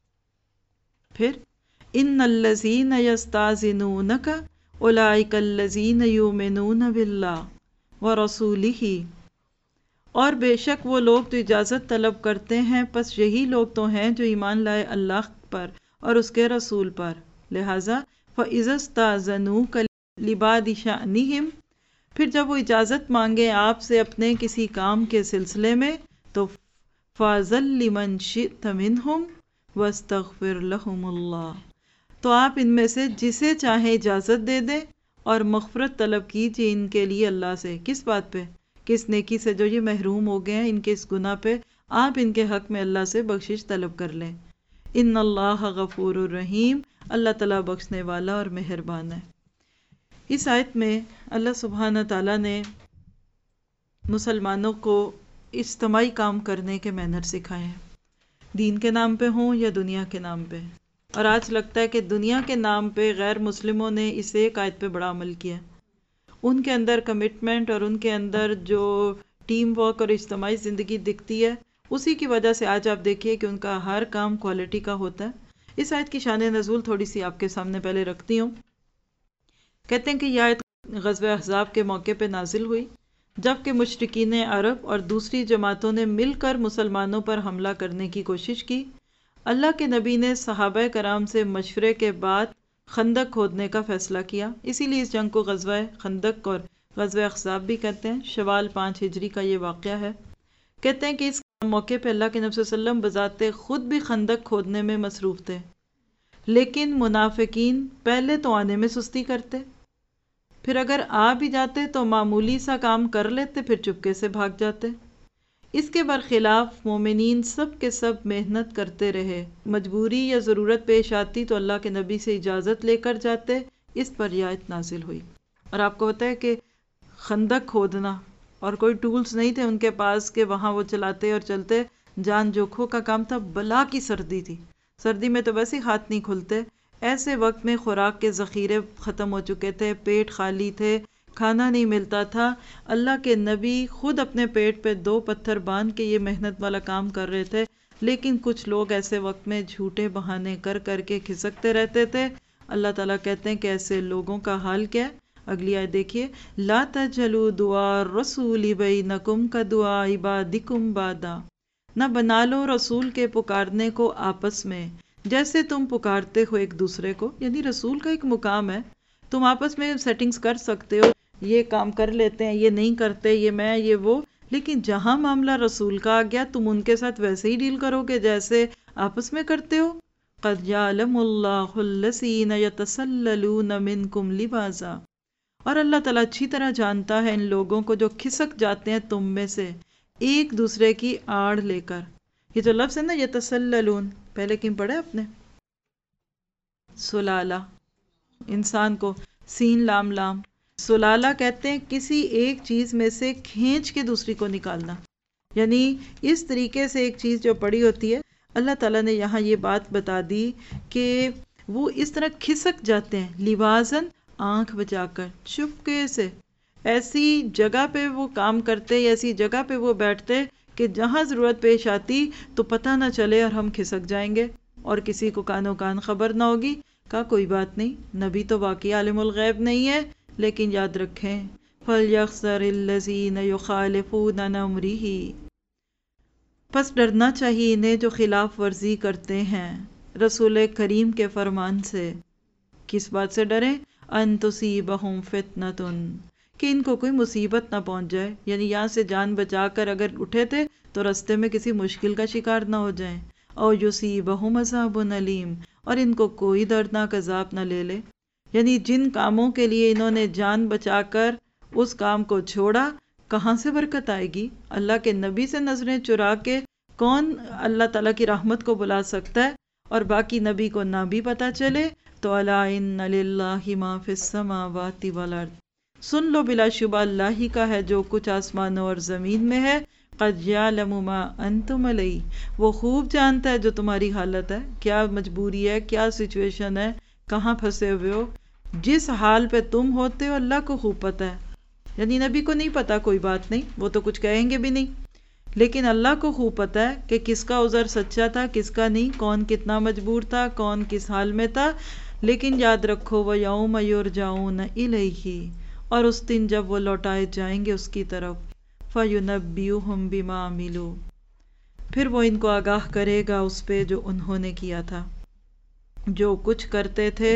پھر ان الذین یستأذنونک اولئک الذین یؤمنون باللہ ورسولہ، اور بے شک وہ لوگ جو اجازت طلب کرتے ہیں پس یہی لوگ تو ہیں جو ایمان لائے اللہ پر اور اس کے رسول پر۔ لہٰذا فَإِذَا اسْتَأْذَنُوكَ لِبَعْضِ شَأْنِهِمْ، پھر جب وہ اجازت مانگے آپ سے اپنے کسی کام کے سلسلے میں تو فَأْذَن لِمَنْ شِئْتَ مِنْهُمْ وَاسْتَغْفِرْ لَهُمُ اللَّهُ، تو آپ ان میں سے جسے چاہیں اجازت دے دیں اور مغفرت طلب کیجیے ان کے لیے اللہ سے۔ کس بات پہ؟ کس نیکی سے جو یہ محروم ہو گئے ہیں ان کے اس گناہ پہ، آپ ان کے حق میں اللہ سے بخشش طلب کر لیں۔ ان اللہ غفور الرحیم، اللہ تعالیٰ بخشنے والا اور مہربان ہے۔ اس آیت میں اللہ سبحانہ تعالیٰ نے مسلمانوں کو اجتماعی کام کرنے کے مینر سکھائے ہیں، دین کے نام پہ ہوں یا دنیا کے نام پہ۔ اور آج لگتا ہے کہ دنیا کے نام پہ غیر مسلموں نے اس ایک آیت پہ بڑا عمل کیا، ان کے اندر کمٹمنٹ اور ان کے اندر جو ٹیم ورک اور اجتماعی زندگی دکھتی ہے، اسی کی وجہ سے آج آپ دیکھیے کہ ان کا ہر کام کوالٹی کا ہوتا ہے۔ اس آیت کی شان نزول تھوڑی سی آپ کے سامنے پہلے رکھتی ہوں۔ کہتے ہیں کہ یہ آیت غزوہ احزاب کے موقع پہ نازل ہوئی، جبکہ مشرکین عرب اور دوسری جماعتوں نے مل کر مسلمانوں پر حملہ کرنے کی کوشش کی۔ اللہ کے نبی نے صحابہ کرام سے مشورے کے بعد خندق کھودنے کا فیصلہ کیا، اسی لیے اس جنگ کو غزوہ خندق اور غزوہ احزاب بھی کہتے ہیں۔ شوال پانچ ہجری کا یہ واقعہ ہے۔ کہتے ہیں کہ اس موقع پہ اللہ کے نبی صلی اللہ علیہ وسلم بذات خود بھی خندق کھودنے میں مصروف تھے، لیکن منافقین پہلے تو آنے میں سستی کرتے، پھر اگر آ بھی جاتے تو معمولی سا کام کر لیتے، پھر چپکے سے بھاگ جاتے۔ اس کے برخلاف مومنین سب کے سب محنت کرتے رہے، مجبوری یا ضرورت پیش آتی تو اللہ کے نبی سے اجازت لے کر جاتے۔ اس پر یہ آیت نازل ہوئی۔ اور آپ کو پتہ ہے کہ خندق کھودنا، اور کوئی ٹولز نہیں تھے ان کے پاس کہ وہاں وہ چلاتے اور چلتے، جان جوکھوں کا کام تھا، بلا کی سردی تھی، سردی میں تو ویسے ہاتھ نہیں کھلتے۔ ایسے وقت میں خوراک کے ذخیرے ختم ہو چکے تھے، پیٹ خالی تھے، کھانا نہیں ملتا تھا۔ اللہ کے نبی خود اپنے پیٹ پہ دو پتھر باندھ کے یہ محنت والا کام کر رہے تھے، لیکن کچھ لوگ ایسے وقت میں جھوٹے بہانے کر کر کے کھسکتے رہتے تھے۔ اللہ تعالیٰ کہتے ہیں کہ ایسے لوگوں کا حال کیا ہے؟ اگلی آیت دیکھیے، لا تجلوا دعاء الرسول بینکم کدعاء عبادکم بعدا، نہ بنا لو رسول کے پکارنے کو آپس میں جیسے تم پکارتے ہو ایک دوسرے کو۔ یعنی رسول کا ایک مقام ہے، تم آپس میں سیٹنگز کر سکتے ہو، یہ کام کر لیتے ہیں، یہ نہیں کرتے، یہ میں یہ وہ، لیکن جہاں معاملہ رسول کا آ گیا تم ان کے ساتھ ویسے ہی ڈیل کرو گے جیسے آپس میں کرتے ہو۔ قد یعلم اللہ الذین یتسللون منکم لواذا، اور اللہ تعالیٰ اچھی طرح جانتا ہے ان لوگوں کو جو کھسک جاتے ہیں تم میں سے ایک دوسرے کی آڑ لے کر۔ یہ جو لفظ ہے نا یتسللون، پہلے کہیں پڑھا آپ نے؟ سلالہ، انسان کو سین لام لام، سلالہ کہتے ہیں کسی ایک چیز میں سے کھینچ کے دوسری کو نکالنا، یعنی اس طریقے سے ایک چیز جو پڑی ہوتی ہے۔ اللہ تعالیٰ نے یہاں یہ بات بتا دی کہ وہ اس طرح کھسک جاتے ہیں، لوازن، آنکھ بچا کر، چپکے سے، ایسی جگہ پہ وہ کام کرتے، ایسی جگہ پہ وہ بیٹھتے کہ جہاں ضرورت پیش آتی تو پتہ نہ چلے اور ہم کھسک جائیں گے اور کسی کو کانوں کان خبر نہ ہوگی۔ کہا کوئی بات نہیں، نبی تو واقعی عالم الغیب نہیں ہے، لیکن یاد رکھیں فَلْيَحْذَرِ الَّذِينَ يُخَالِفُونَ عَنْ أَمْرِهِ، پس ڈرنا چاہیے انہیں جو خلاف ورزی کرتے ہیں رسول کریم کے فرمان سے۔ کس بات سے ڈریں؟ ان تصیبہم فتنۃ، کہ ان کو کوئی مصیبت نہ پہنچ جائے، یعنی یہاں سے جان بچا کر اگر اٹھے تھے تو رستے میں کسی مشکل کا شکار نہ ہو جائیں۔ او یصیبہم عذاب علیم، اور ان کو کوئی دردناک عذاب نہ لے لے۔ یعنی جن کاموں کے لیے انہوں نے جان بچا کر اس کام کو چھوڑا، کہاں سے برکت آئے گی؟ اللہ کے نبی سے نظریں چرا کے کون اللہ تعالیٰ کی رحمت کو بلا سکتا ہے؟ اور باقی نبی کو نہ بھی پتہ چلے تو الا ان للہ ما فی السماوات والارض، سن لو بلا شبہ اللہ ہی کا ہے جو کچھ آسمانوں اور زمین میں ہے۔ قد یعلم ما انتم علیہ، وہ خوب جانتا ہے جو تمہاری حالت ہے، کیا مجبوری ہے، کیا سچویشن ہے، کہاں پھنسے ہوئے ہو، جس حال پہ تم ہوتے ہو اللہ کو خوب پتہ ہے۔ یعنی نبی کو نہیں پتا کوئی بات نہیں، وہ تو کچھ کہیں گے بھی نہیں، لیکن اللہ کو خوب پتہ ہے کہ کس کا عذر سچا تھا کس کا نہیں، کون کتنا مجبور تھا، کون کس حال میں تھا۔ لیکن یاد رکھو وَيَوْمَ يُرْجَعُونَ إِلَيْهِ، اور اس دن جب وہ لوٹائے جائیں گے اس کی طرف، فَيُنَبِّئُهُم بِمَا عَمِلُوا، پھر وہ ان کو آگاہ کرے گا اس پہ جو انہوں نے کیا تھا، جو کچھ کرتے تھے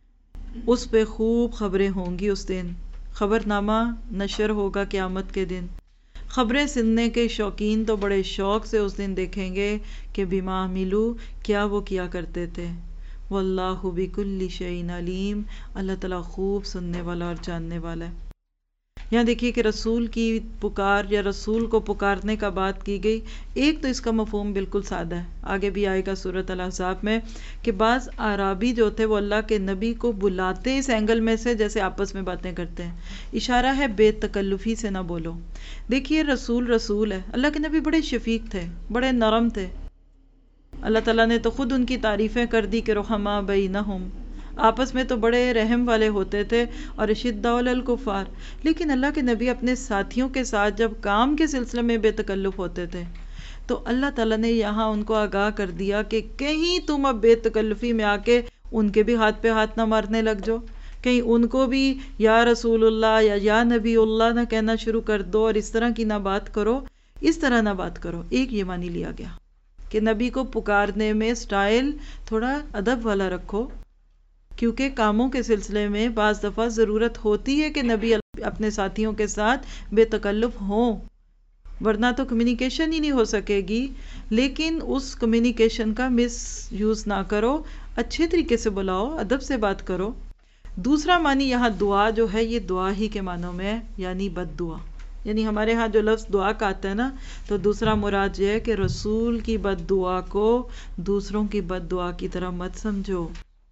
اس پہ خوب خبریں ہوں گی اس دن۔ خبر نامہ نشر ہوگا قیامت کے دن۔ خبریں سننے کے شوقین تو بڑے شوق سے اس دن دیکھیں گے کہ بما عملوا، کیا وہ کیا کرتے تھے۔ واللہ بکل شیء علیم، اللہ تعالیٰ خوب سننے والا اور جاننے والا ہے۔ یہاں دیکھیے کہ رسول کی پکار یا رسول کو پکارنے کا بات کی گئی۔ ایک تو اس کا مفہوم بالکل سادہ ہے، آگے بھی آئے گا سورۃ الاحزاب میں، کہ بعض اعرابی جو تھے وہ اللہ کے نبی کو بلاتے اس اینگل میں سے جیسے آپس میں باتیں کرتے ہیں، اشارہ ہے بے تکلفی سے نہ بولو۔ دیکھیے رسول رسول ہے، اللہ کے نبی بڑے شفیق تھے، بڑے نرم تھے، اللہ تعالیٰ نے تو خود ان کی تعریفیں کر دی کہ رحماء بینہم، آپس میں تو بڑے رحم والے ہوتے تھے، اور اشداء علی الکفار۔ لیکن اللہ کے نبی اپنے ساتھیوں کے ساتھ جب کام کے سلسلے میں بے تکلف ہوتے تھے، تو اللہ تعالیٰ نے یہاں ان کو آگاہ کر دیا کہ کہیں تم اب بے تکلفی میں آ کے ان کے بھی ہاتھ پہ ہاتھ نہ مارنے لگ جاؤ، کہیں ان کو بھی یا رسول اللہ یا یا نبی اللہ نہ کہنا شروع کر دو اور اس طرح کی نہ بات کرو، اس طرح نہ بات کرو۔ ایک یہ معنی لیا گیا کہ نبی کو پکارنے میں سٹائل تھوڑا ادب والا رکھو، کیونکہ کاموں کے سلسلے میں بعض دفعہ ضرورت ہوتی ہے کہ نبی اپنے ساتھیوں کے ساتھ بے تکلف ہوں، ورنہ تو کمیونیکیشن ہی نہیں ہو سکے گی۔ لیکن اس کمیونیکیشن کا مس یوز نہ کرو، اچھے طریقے سے بلاؤ، ادب سے بات کرو۔ دوسرا معنی یہاں دعا جو ہے یہ دعا ہی کے معنوں میں ہے، یعنی بد دعا، یعنی ہمارے ہاں جو لفظ دعا کا آتا ہے نا، تو دوسرا مراد یہ ہے کہ رسول کی بد دعا کو دوسروں کی بد دعا کی طرح مت سمجھو۔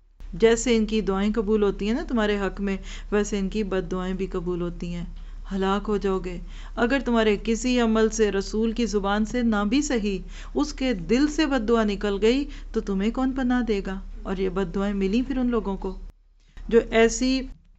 جیسے ان کی دعائیں قبول ہوتی ہیں نا تمہارے حق میں، ویسے ان کی بد دعائیں بھی قبول ہوتی ہیں، ہلاک ہو جاؤ گے۔ اگر تمہارے کسی عمل سے رسول کی زبان سے نہ بھی صحیح، اس کے دل سے بد دعا نکل گئی تو تمہیں کون پناہ دے گا؟ اور یہ بد دعائیں ملی پھر ان لوگوں کو جو ایسی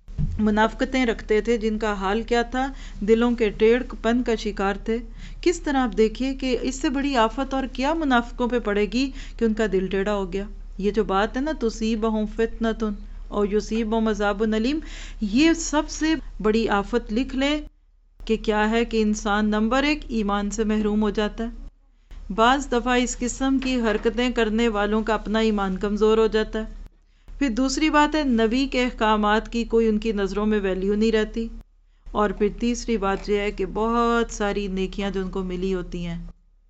منافقتیں رکھتے تھے، جن کا حال کیا تھا، دلوں کے ٹیڑھ پن کا شکار تھے۔ کس طرح آپ دیکھیے کہ اس سے بڑی آفت اور کیا منافقوں پہ پڑے گی کہ ان کا دل ٹیڑھا ہو گیا۔ یہ جو بات ہے نا تصیبہم فتنۃ اور یصیبہم عذاب علیم، یہ سب سے بڑی آفت لکھ لیں کہ کیا ہے کہ انسان نمبر ایک ایمان سے محروم ہو جاتا ہے۔ بعض دفعہ اس قسم کی حرکتیں کرنے والوں کا اپنا ایمان کمزور ہو جاتا ہے۔ پھر دوسری بات ہے نبی کے احکامات کی کوئی ان کی نظروں میں ویلیو نہیں رہتی۔ اور پھر تیسری بات یہ ہے کہ بہت ساری نیکیاں جو ان کو ملی ہوتی ہیں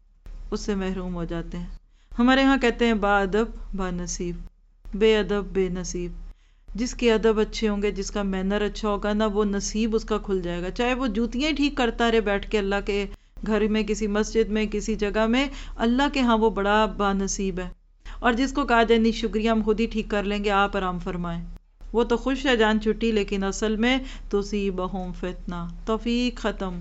اس سے محروم ہو جاتے ہیں۔ ہمارے ہاں کہتے ہیں با ادب با نصیب، بے ادب بے نصیب۔ جس کے ادب اچھے ہوں گے، جس کا مینر اچھا ہوگا نا، وہ نصیب اس کا کھل جائے گا، چاہے وہ جوتیاں ہی ٹھیک کرتا رہے بیٹھ کے اللہ کے گھر میں، کسی مسجد میں، کسی جگہ میں، اللہ کے ہاں وہ بڑا با نصیب ہے۔ اور جس کو کہا جائے نہیں شکریہ ہم خود ہی ٹھیک کر لیں گے، آپ آرام فرمائیں، وہ تو خوش ہے جان چھٹی، لیکن اصل میں تصیبہم فتنہ، توفیق ختم۔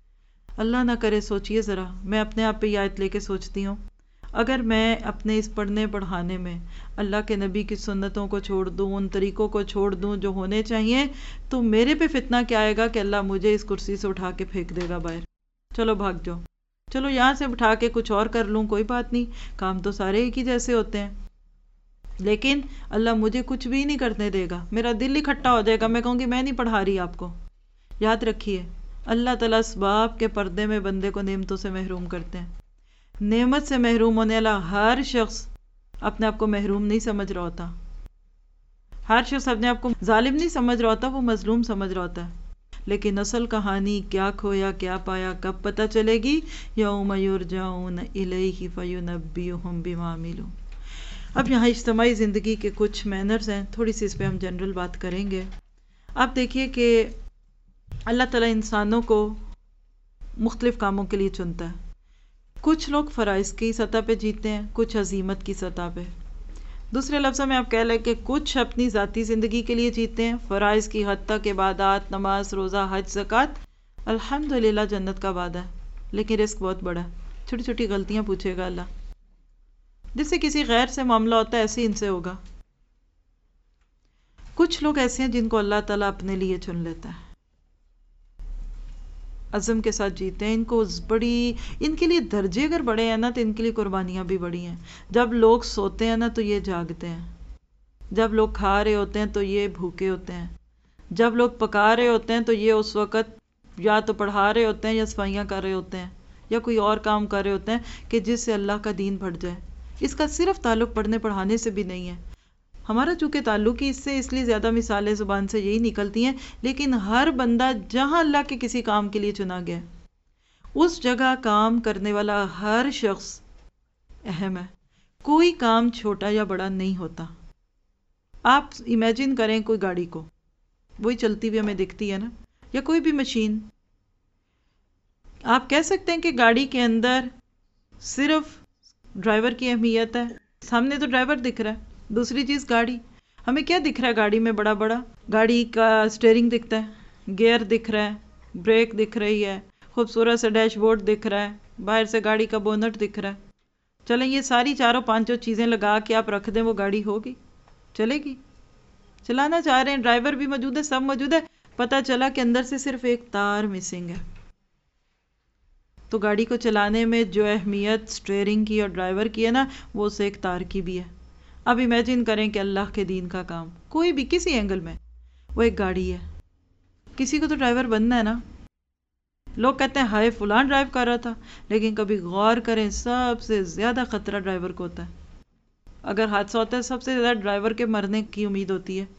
اللہ نہ کرے، سوچئے ذرا، میں اپنے آپ پہ یہ آیت لے کے سوچتی ہوں، اگر میں اپنے اس پڑھنے پڑھانے میں اللہ کے نبی کی سنتوں کو چھوڑ دوں، ان طریقوں کو چھوڑ دوں جو ہونے چاہیے، تو میرے پہ فتنہ کیا آئے گا کہ اللہ مجھے اس کرسی سے اٹھا کے پھینک دے گا باہر، چلو بھاگ جاؤ، چلو یہاں سے اٹھا کے کچھ اور کر لوں، کوئی بات نہیں، کام تو سارے ایک ہی جیسے ہوتے ہیں، لیکن اللہ مجھے کچھ بھی نہیں کرنے دے گا، میرا دل اکٹھا ہو جائے گا، میں کہوں گی میں نہیں پڑھا رہی آپ کو۔ یاد رکھیے اللہ تعالیٰ اسباب کے پردے میں بندے کو نعمتوں سے محروم کرتے ہیں۔ نعمت سے محروم ہونے والا ہر شخص اپنے آپ کو محروم نہیں سمجھ رہا ہوتا، ہر شخص اپنے آپ کو ظالم نہیں سمجھ رہا ہوتا، وہ مظلوم سمجھ رہا ہوتا ہے۔ لیکن اصل کہانی کیا کھویا کیا پایا کب پتہ چلے گی؟ یوم یرجعون الیہ فینبئہم بما عملوا۔ اب یہاں اجتماعی زندگی کے کچھ مینرز ہیں، تھوڑی سی اس پہ ہم جنرل بات کریں گے۔ آپ دیکھیے کہ اللہ تعالیٰ انسانوں کو مختلف کاموں کے لیے چنتا ہے، کچھ لوگ فرائض کی سطح پہ جیتے ہیں، کچھ عزیمت کی سطح پہ۔ دوسرے لفظوں میں آپ کہہ لیں کہ کچھ اپنی ذاتی زندگی کے لیے جیتے ہیں، فرائض کی حد تک عبادات، نماز، روزہ، حج، زکوٰۃ، الحمدللہ جنت کا وعدہ ہے، لیکن رزق بہت بڑا ہے، چھوٹی چھوٹی غلطیاں پوچھے گا اللہ، جس سے کسی غیر سے معاملہ ہوتا ہے ایسے ہی ان سے ہوگا۔ کچھ لوگ ایسے ہیں جن کو اللہ تعالیٰ اپنے لیے چن لیتا ہے، عزم کے ساتھ جیتے ہیں، ان کو بڑی، ان کے لیے درجے اگر بڑے ہیں نا تو ان کے لیے قربانیاں بھی بڑی ہیں۔ جب لوگ سوتے ہیں نا تو یہ جاگتے ہیں، جب لوگ کھا رہے ہوتے ہیں تو یہ بھوکے ہوتے ہیں، جب لوگ پکا رہے ہوتے ہیں تو یہ اس وقت یا تو پڑھا رہے ہوتے ہیں یا صفائیاں کر رہے ہوتے ہیں یا کوئی اور کام کر رہے ہوتے ہیں کہ جس سے اللہ کا دین بڑھ جائے۔ اس کا صرف تعلق پڑھنے پڑھانے سے بھی نہیں ہے، ہمارا چونکہ تعلق ہی اس سے، اس لیے زیادہ مثالیں زبان سے یہی نکلتی ہیں، لیکن ہر بندہ جہاں اللہ کے کسی کام کے لیے چنا گیا اس جگہ کام کرنے والا ہر شخص اہم ہے، کوئی کام چھوٹا یا بڑا نہیں ہوتا۔ آپ امیجن کریں کوئی گاڑی کو، وہی چلتی ہوئی ہمیں دکھتی ہے نا، یا کوئی بھی مشین، آپ کہہ سکتے ہیں کہ گاڑی کے اندر صرف ڈرائیور کی اہمیت ہے، سامنے تو ڈرائیور دکھ رہا ہے، دوسری چیز گاڑی، ہمیں کیا دکھ رہا ہے گاڑی میں بڑا بڑا؟ گاڑی کا سٹیئرنگ دکھتا ہے، گیئر دکھ رہا ہے، بریک دکھ رہی ہے، خوبصورت سا ڈیش بورڈ دکھ رہا ہے، باہر سے گاڑی کا بونٹ دکھ رہا ہے۔ چلیں یہ ساری چاروں پانچوں چیزیں لگا کے آپ رکھ دیں، وہ گاڑی ہوگی؟ چلے گی؟ چلانا چاہ رہے ہیں، ڈرائیور بھی موجود ہے، سب موجود ہے، پتہ چلا کہ اندر سے صرف ایک تار مسنگ ہے، تو گاڑی کو چلانے میں جو اہمیت اسٹیئرنگ کی اور ڈرائیور کی ہے نا، وہ اسے ایک تار کی بھی ہے۔ اب امیجن کریں کہ اللہ کے دین کا کام کوئی بھی کسی اینگل میں وہ ایک گاڑی ہے، کسی کو تو ڈرائیور بننا ہے نا۔ لوگ کہتے ہیں ہائے فلاں ڈرائیو کر رہا تھا، لیکن کبھی غور کریں سب سے زیادہ خطرہ ڈرائیور کو ہوتا ہے۔ اگر حادثہ ہوتا ہے سب سے زیادہ ڈرائیور کے مرنے کی امید ہوتی ہے،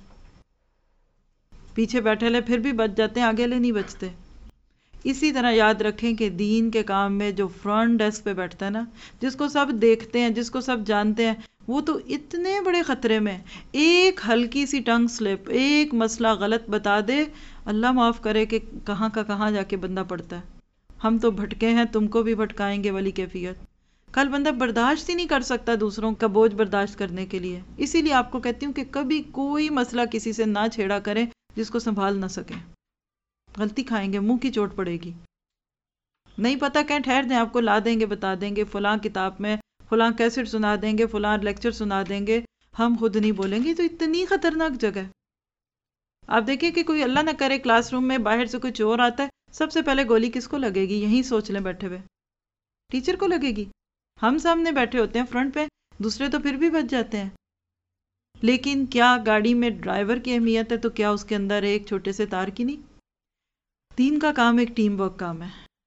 پیچھے بیٹھے لے پھر بھی بچ جاتے ہیں، آگے لے نہیں بچتے۔ اسی طرح یاد رکھیں کہ دین کے کام میں جو فرنٹ ڈیسک پہ بیٹھتا ہے نا، جس کو سب دیکھتے ہیں، جس کو سب جانتے ہیں، وہ تو اتنے بڑے خطرے میں، ایک ہلکی سی ٹنگ سلپ، ایک مسئلہ غلط بتا دے، اللہ معاف کرے کہ کہاں کا کہاں جا کے بندہ پڑتا ہے۔ ہم تو بھٹکے ہیں، تم کو بھی بھٹکائیں گے والی کیفیت۔ کل بندہ برداشت ہی نہیں کر سکتا دوسروں کا بوجھ برداشت کرنے کے لیے۔ اسی لیے آپ کو کہتی ہوں کہ کبھی کوئی مسئلہ کسی سے نہ چھیڑا کریں جس کو سنبھال نہ سکیں، غلطی کھائیں گے، منہ کی چوٹ پڑے گی۔ نہیں پتا کہیں ٹھہر دیں، آپ کو لا دیں گے، بتا دیں گے، فلاں کتاب میں فلاں کیسٹ سنا دیں گے، فلاں لیکچر سنا دیں گے، ہم خود نہیں بولیں گے۔ تو اتنی خطرناک جگہ ہے۔ آپ دیکھیں کہ کوئی اللہ نہ کرے کلاس روم میں باہر سے کوئی چور آتا ہے، سب سے پہلے گولی کس کو لگے گی؟ یہیں سوچ لیں بیٹھے ہوئے، ٹیچر کو لگے گی۔ ہم سامنے بیٹھے ہوتے ہیں فرنٹ پہ، دوسرے تو پھر بھی بچ جاتے ہیں۔ لیکن کیا گاڑی میں ڈرائیور کی اہمیت ہے تو کیا اس کے اندر ایک چھوٹے سے تار کی نہیں؟ دین کا کام ایک ٹیم ورک کام ہے۔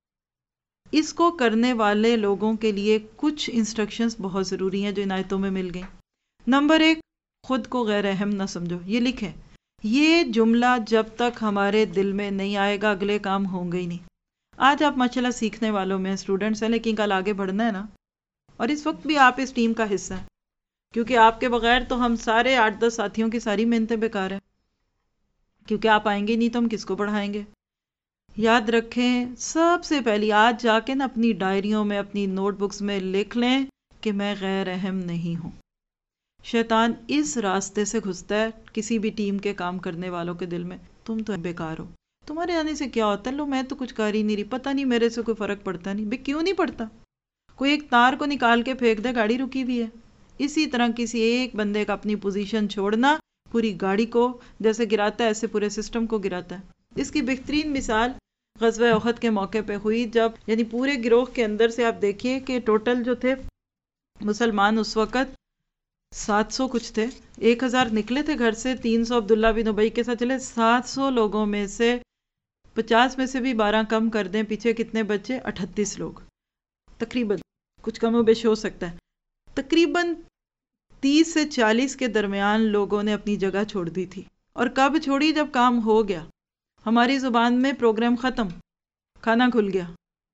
اس کو کرنے والے لوگوں کے لیے کچھ انسٹرکشنز بہت ضروری ہیں جو ان آیتوں میں مل گئیں۔ نمبر ایک، خود کو غیر اہم نہ سمجھو۔ یہ لکھیں، یہ جملہ جب تک ہمارے دل میں نہیں آئے گا اگلے کام ہوں گے ہی نہیں۔ آج آپ ماشاءاللہ سیکھنے والوں میں اسٹوڈنٹس ہیں، لیکن کل آگے بڑھنا ہے نا، اور اس وقت بھی آپ اس ٹیم کا حصہ ہیں، کیونکہ آپ کے بغیر تو ہم سارے آٹھ دس ساتھیوں کی ساری محنتیں بیکار ہیں، کیونکہ آپ آئیں گے نہیں تو ہم کس کو پڑھائیں گے۔ یاد رکھیں، سب سے پہلی آج جا کے نا اپنی ڈائریوں میں، اپنی نوٹ بکس میں لکھ لیں کہ میں غیر اہم نہیں ہوں۔ شیطان اس راستے سے گھستا ہے کسی بھی ٹیم کے کام کرنے والوں کے دل میں، تم تو بیکار ہو، تمہارے آنے سے کیا ہوتا ہے، لو میں تو کچھ کر ہی نہیں رہی، پتہ نہیں میرے سے کوئی فرق پڑتا نہیں۔ بھئی کیوں نہیں پڑتا؟ کوئی ایک تار کو نکال کے پھینک دے، گاڑی رکی ہوئی ہے۔ اسی طرح کسی ایک بندے کا اپنی پوزیشن چھوڑنا پوری گاڑی کو جیسے گراتا ہے، ایسے پورے سسٹم کو گراتا ہے۔ اس کی بہترین مثال غزوہ احد کے موقع پہ ہوئی، جب یعنی پورے گروہ کے اندر سے آپ دیکھیے کہ ٹوٹل جو تھے مسلمان اس وقت سات سو کچھ تھے، ایک ہزار نکلے تھے گھر سے، تین سو عبداللہ بن ابی کے ساتھ چلے، سات سو لوگوں میں سے پچاس میں سے بھی بارہ کم کر دیں، پیچھے کتنے بچے؟ اٹھتیس لوگ تقریباً، کچھ کم و بیش ہو سکتا ہے، تقریباً تیس سے چالیس کے درمیان لوگوں نے اپنی جگہ چھوڑ دی تھی۔ اور کب چھوڑی؟ جب کام ہو گیا، ہماری زبان میں پروگرام ختم، کھانا کھل گیا،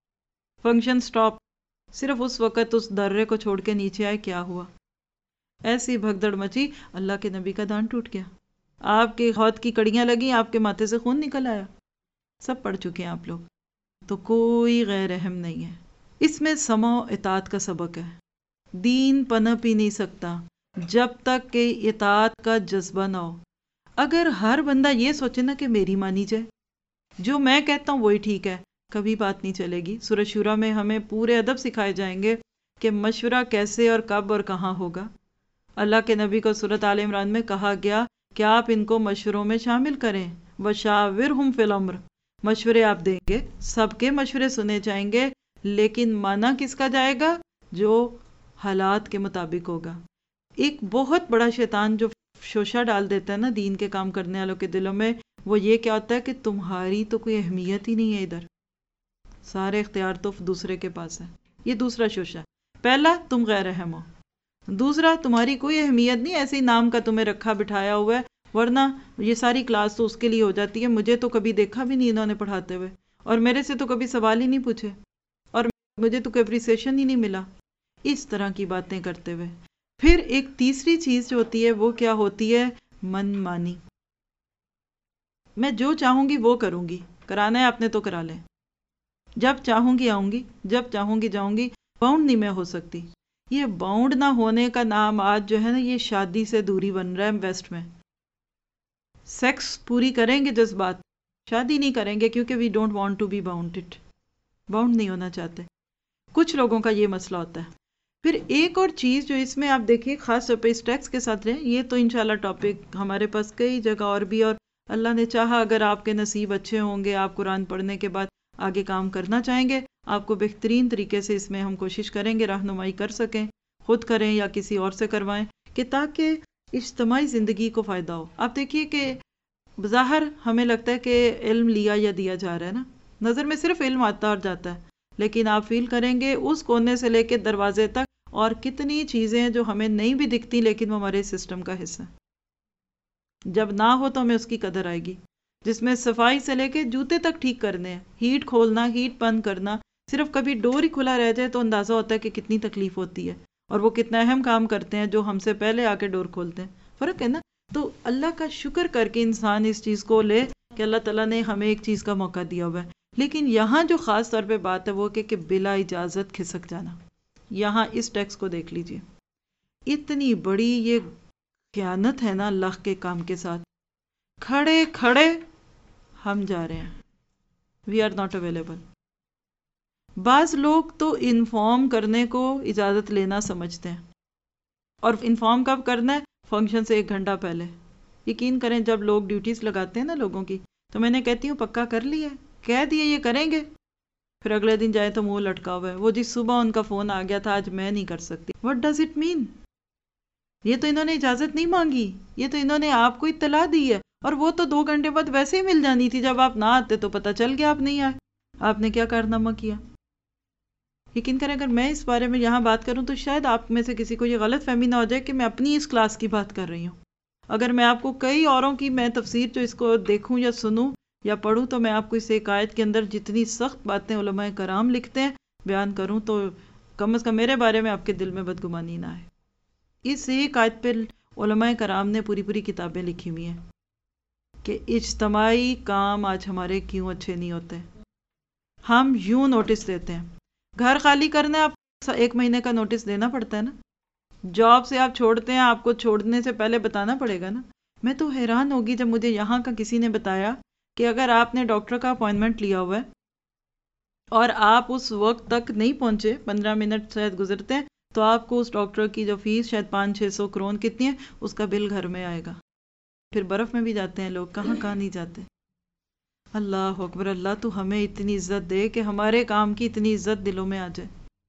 فنکشن سٹاپ، صرف اس وقت اس درے کو چھوڑ کے نیچے آئے، کیا ہوا؟ ایسی بھگدڑ مچی، اللہ کے نبی کا دان ٹوٹ گیا، آپ کے ہاتھ کی کڑیاں لگیں، آپ کے ماتھے سے خون نکل آیا، سب پڑھ چکے ہیں آپ لوگ۔ تو کوئی غیر اہم نہیں ہے، اس میں سمع و اطاعت کا سبق ہے۔ دین پنپ ہی نہیں سکتا جب تک کہ اطاعت کا جذبہ نہ ہو۔ اگر ہر بندہ یہ سوچے نا کہ میری مانی جائے، جو میں کہتا ہوں وہی ٹھیک ہے، کبھی بات نہیں چلے گی۔ سورہ شورا میں ہمیں پورے ادب سکھائے جائیں گے کہ مشورہ کیسے اور کب اور کہاں ہوگا۔ اللہ کے نبی کو سورۃ آل عمران میں کہا گیا کہ آپ ان کو مشوروں میں شامل کریں، وشاورہم فی الامر، مشورے آپ دیں گے، سب کے مشورے سنے جائیں گے، لیکن مانا کس کا جائے گا؟ جو حالات کے مطابق ہوگا۔ ایک بہت بڑا شیطان جو شوشہ ڈال دیتا ہے نا دین کے کام کرنے والوں کے دلوں میں، وہ یہ کیا ہوتا ہے کہ تمہاری تو کوئی اہمیت ہی نہیں ہے، ادھر سارے اختیار تو دوسرے کے پاس ہے۔ یہ دوسرا شوشہ۔ پہلا، تم غیر اہم ہو۔ دوسرا، تمہاری کوئی اہمیت نہیں، ایسے ہی نام کا تمہیں رکھا بٹھایا ہوا ہے، ورنہ یہ ساری کلاس تو اس کے لیے ہو جاتی ہے، مجھے تو کبھی دیکھا بھی نہیں انہوں نے پڑھاتے ہوئے، اور میرے سے تو کبھی سوال ہی نہیں پوچھے، اور مجھے تو کوئی اپریسیشن ہی نہیں ملا۔ اس طرح کی باتیں کرتے ہوئے پھر ایک تیسری چیز جو ہوتی ہے وہ کیا ہوتی ہے؟ من مانی۔ میں جو چاہوں گی وہ کروں گی، کرانا ہے آپ نے تو کرا لیں، جب چاہوں گی آؤں گی، جب چاہوں گی جاؤں گی، باؤنڈ نہیں میں ہو سکتی۔ یہ باؤنڈ نہ ہونے کا نام آج جو ہے نا یہ شادی سے دوری بن رہا ہے ویسٹ میں۔ سیکس پوری کریں گے جذبات، شادی نہیں کریں گے کیونکہ we don't want to be bounded, bound نہیں ہونا چاہتے۔ کچھ لوگوں کا یہ مسئلہ ہوتا ہے۔ پھر ایک اور چیز جو اس میں آپ دیکھیے خاص طور پہ اس ٹیکس کے ساتھ رہے، یہ تو انشاءاللہ ٹاپک ہمارے پاس کئی جگہ اور بھی، اور اللہ نے چاہا اگر آپ کے نصیب اچھے ہوں گے، آپ قرآن پڑھنے کے بعد آگے کام کرنا چاہیں گے، آپ کو بہترین طریقے سے اس میں ہم کوشش کریں گے رہنمائی کر سکیں، خود کریں یا کسی اور سے کروائیں، کہ تاکہ اجتماعی زندگی کو فائدہ ہو۔ آپ دیکھیے کہ بظاہر ہمیں لگتا ہے کہ علم لیا یا دیا جا رہا ہے نا، نظر میں صرف علم آتا اور جاتا ہے، لیکن آپ فیل کریں گے اس کونے سے لے کے دروازے تک اور کتنی چیزیں ہیں جو ہمیں نہیں بھی دکھتی لیکن وہ ہمارے سسٹم کا حصہ ہے۔ جب نہ ہو تو ہمیں اس کی قدر آئے گی، جس میں صفائی سے لے کے جوتے تک ٹھیک کرنے ہیں، ہیٹ کھولنا، ہیٹ بند کرنا، صرف کبھی ڈور ہی کھلا رہ جائے تو اندازہ ہوتا ہے کہ کتنی تکلیف ہوتی ہے، اور وہ کتنا اہم کام کرتے ہیں جو ہم سے پہلے آ کے ڈور کھولتے ہیں۔ فرق ہے نا؟ تو اللہ کا شکر کر کے انسان اس چیز کو لے کہ اللہ تعالیٰ نے ہمیں ایک چیز کا موقع دیا ہوا ہے۔ لیکن یہاں جو خاص طور پہ بات ہے وہ کہ, کہ بلا اجازت کھسک جانا، یہاں اس ٹیکس کو دیکھ لیجئے، اتنی بڑی یہ خیانت ہے نا اللہ کے کام کے ساتھ۔ کھڑے کھڑے ہم جا رہے ہیں، وی آر ناٹ اویلیبل۔ بعض لوگ تو انفارم کرنے کو اجازت لینا سمجھتے ہیں، اور انفارم کب کرنا ہے؟ فنکشن سے ایک گھنٹہ پہلے۔ یقین کریں جب لوگ ڈیوٹیز لگاتے ہیں نا لوگوں کی، تو میں نے کہتی ہوں پکا کر لیا ہے، کہہ دیے یہ کریں گے، پھر اگلے دن جائے تو منہ لٹکا ہوا ہے، وہ جس صبح ان کا فون آ گیا تھا آج میں نہیں کر سکتی۔ What does it mean? یہ تو انہوں نے اجازت نہیں مانگی، یہ تو انہوں نے آپ کو اطلاع دی ہے، اور وہ تو دو گھنٹے بعد ویسے ہی مل جانی تھی، جب آپ نہ آتے تو پتہ چل گیا آپ نہیں آئے، آپ نے کیا کارنامہ کیا۔ یقین کریں اگر میں اس بارے میں یہاں بات کروں تو شاید آپ میں سے کسی کو یہ غلط فہمی نہ ہو جائے کہ میں اپنی اس کلاس کی بات کر رہی ہوں۔ اگر میں آپ کو کئی اوروں کی میں تفسیر جو اس کو دیکھوں یا سنوں یا پڑھوں تو میں آپ کو اس ایک آیت کے اندر جتنی سخت باتیں علماء کرام لکھتے ہیں بیان کروں تو کم از کم میرے بارے میں آپ کے دل میں بدگمانی نہ آئے۔ اس ایک آیت پہ علماء کرام نے پوری پوری کتابیں لکھی ہوئی ہیں کہ اجتماعی کام آج ہمارے کیوں اچھے نہیں ہوتے۔ ہم یوں نوٹس دیتے ہیں، گھر خالی کرنا ہے آپ ایک مہینے کا نوٹس دینا پڑتا ہے نا، جاب سے آپ چھوڑتے ہیں آپ کو چھوڑنے سے پہلے بتانا پڑے گا نا۔ میں تو حیران ہوگی جب مجھے یہاں کا کسی نے بتایا کہ اگر آپ نے ڈاکٹر کا اپوائنٹمنٹ لیا ہوا ہے اور آپ اس وقت تک نہیں پہنچے، پندرہ منٹ شاید گزرتے ہیں، تو آپ کو اس ڈاکٹر کی جو فیس شاید پانچ چھ سو کرون کتنی ہے اس کا بل گھر میں آئے گا۔ پھر برف میں بھی جاتے ہیں لوگ، کہاں کہاں نہیں جاتے۔ اللہ اکبر، اللہ تو ہمیں اتنی عزت دے کہ ہمارے کام کی اتنی عزت دلوں میں آ جائے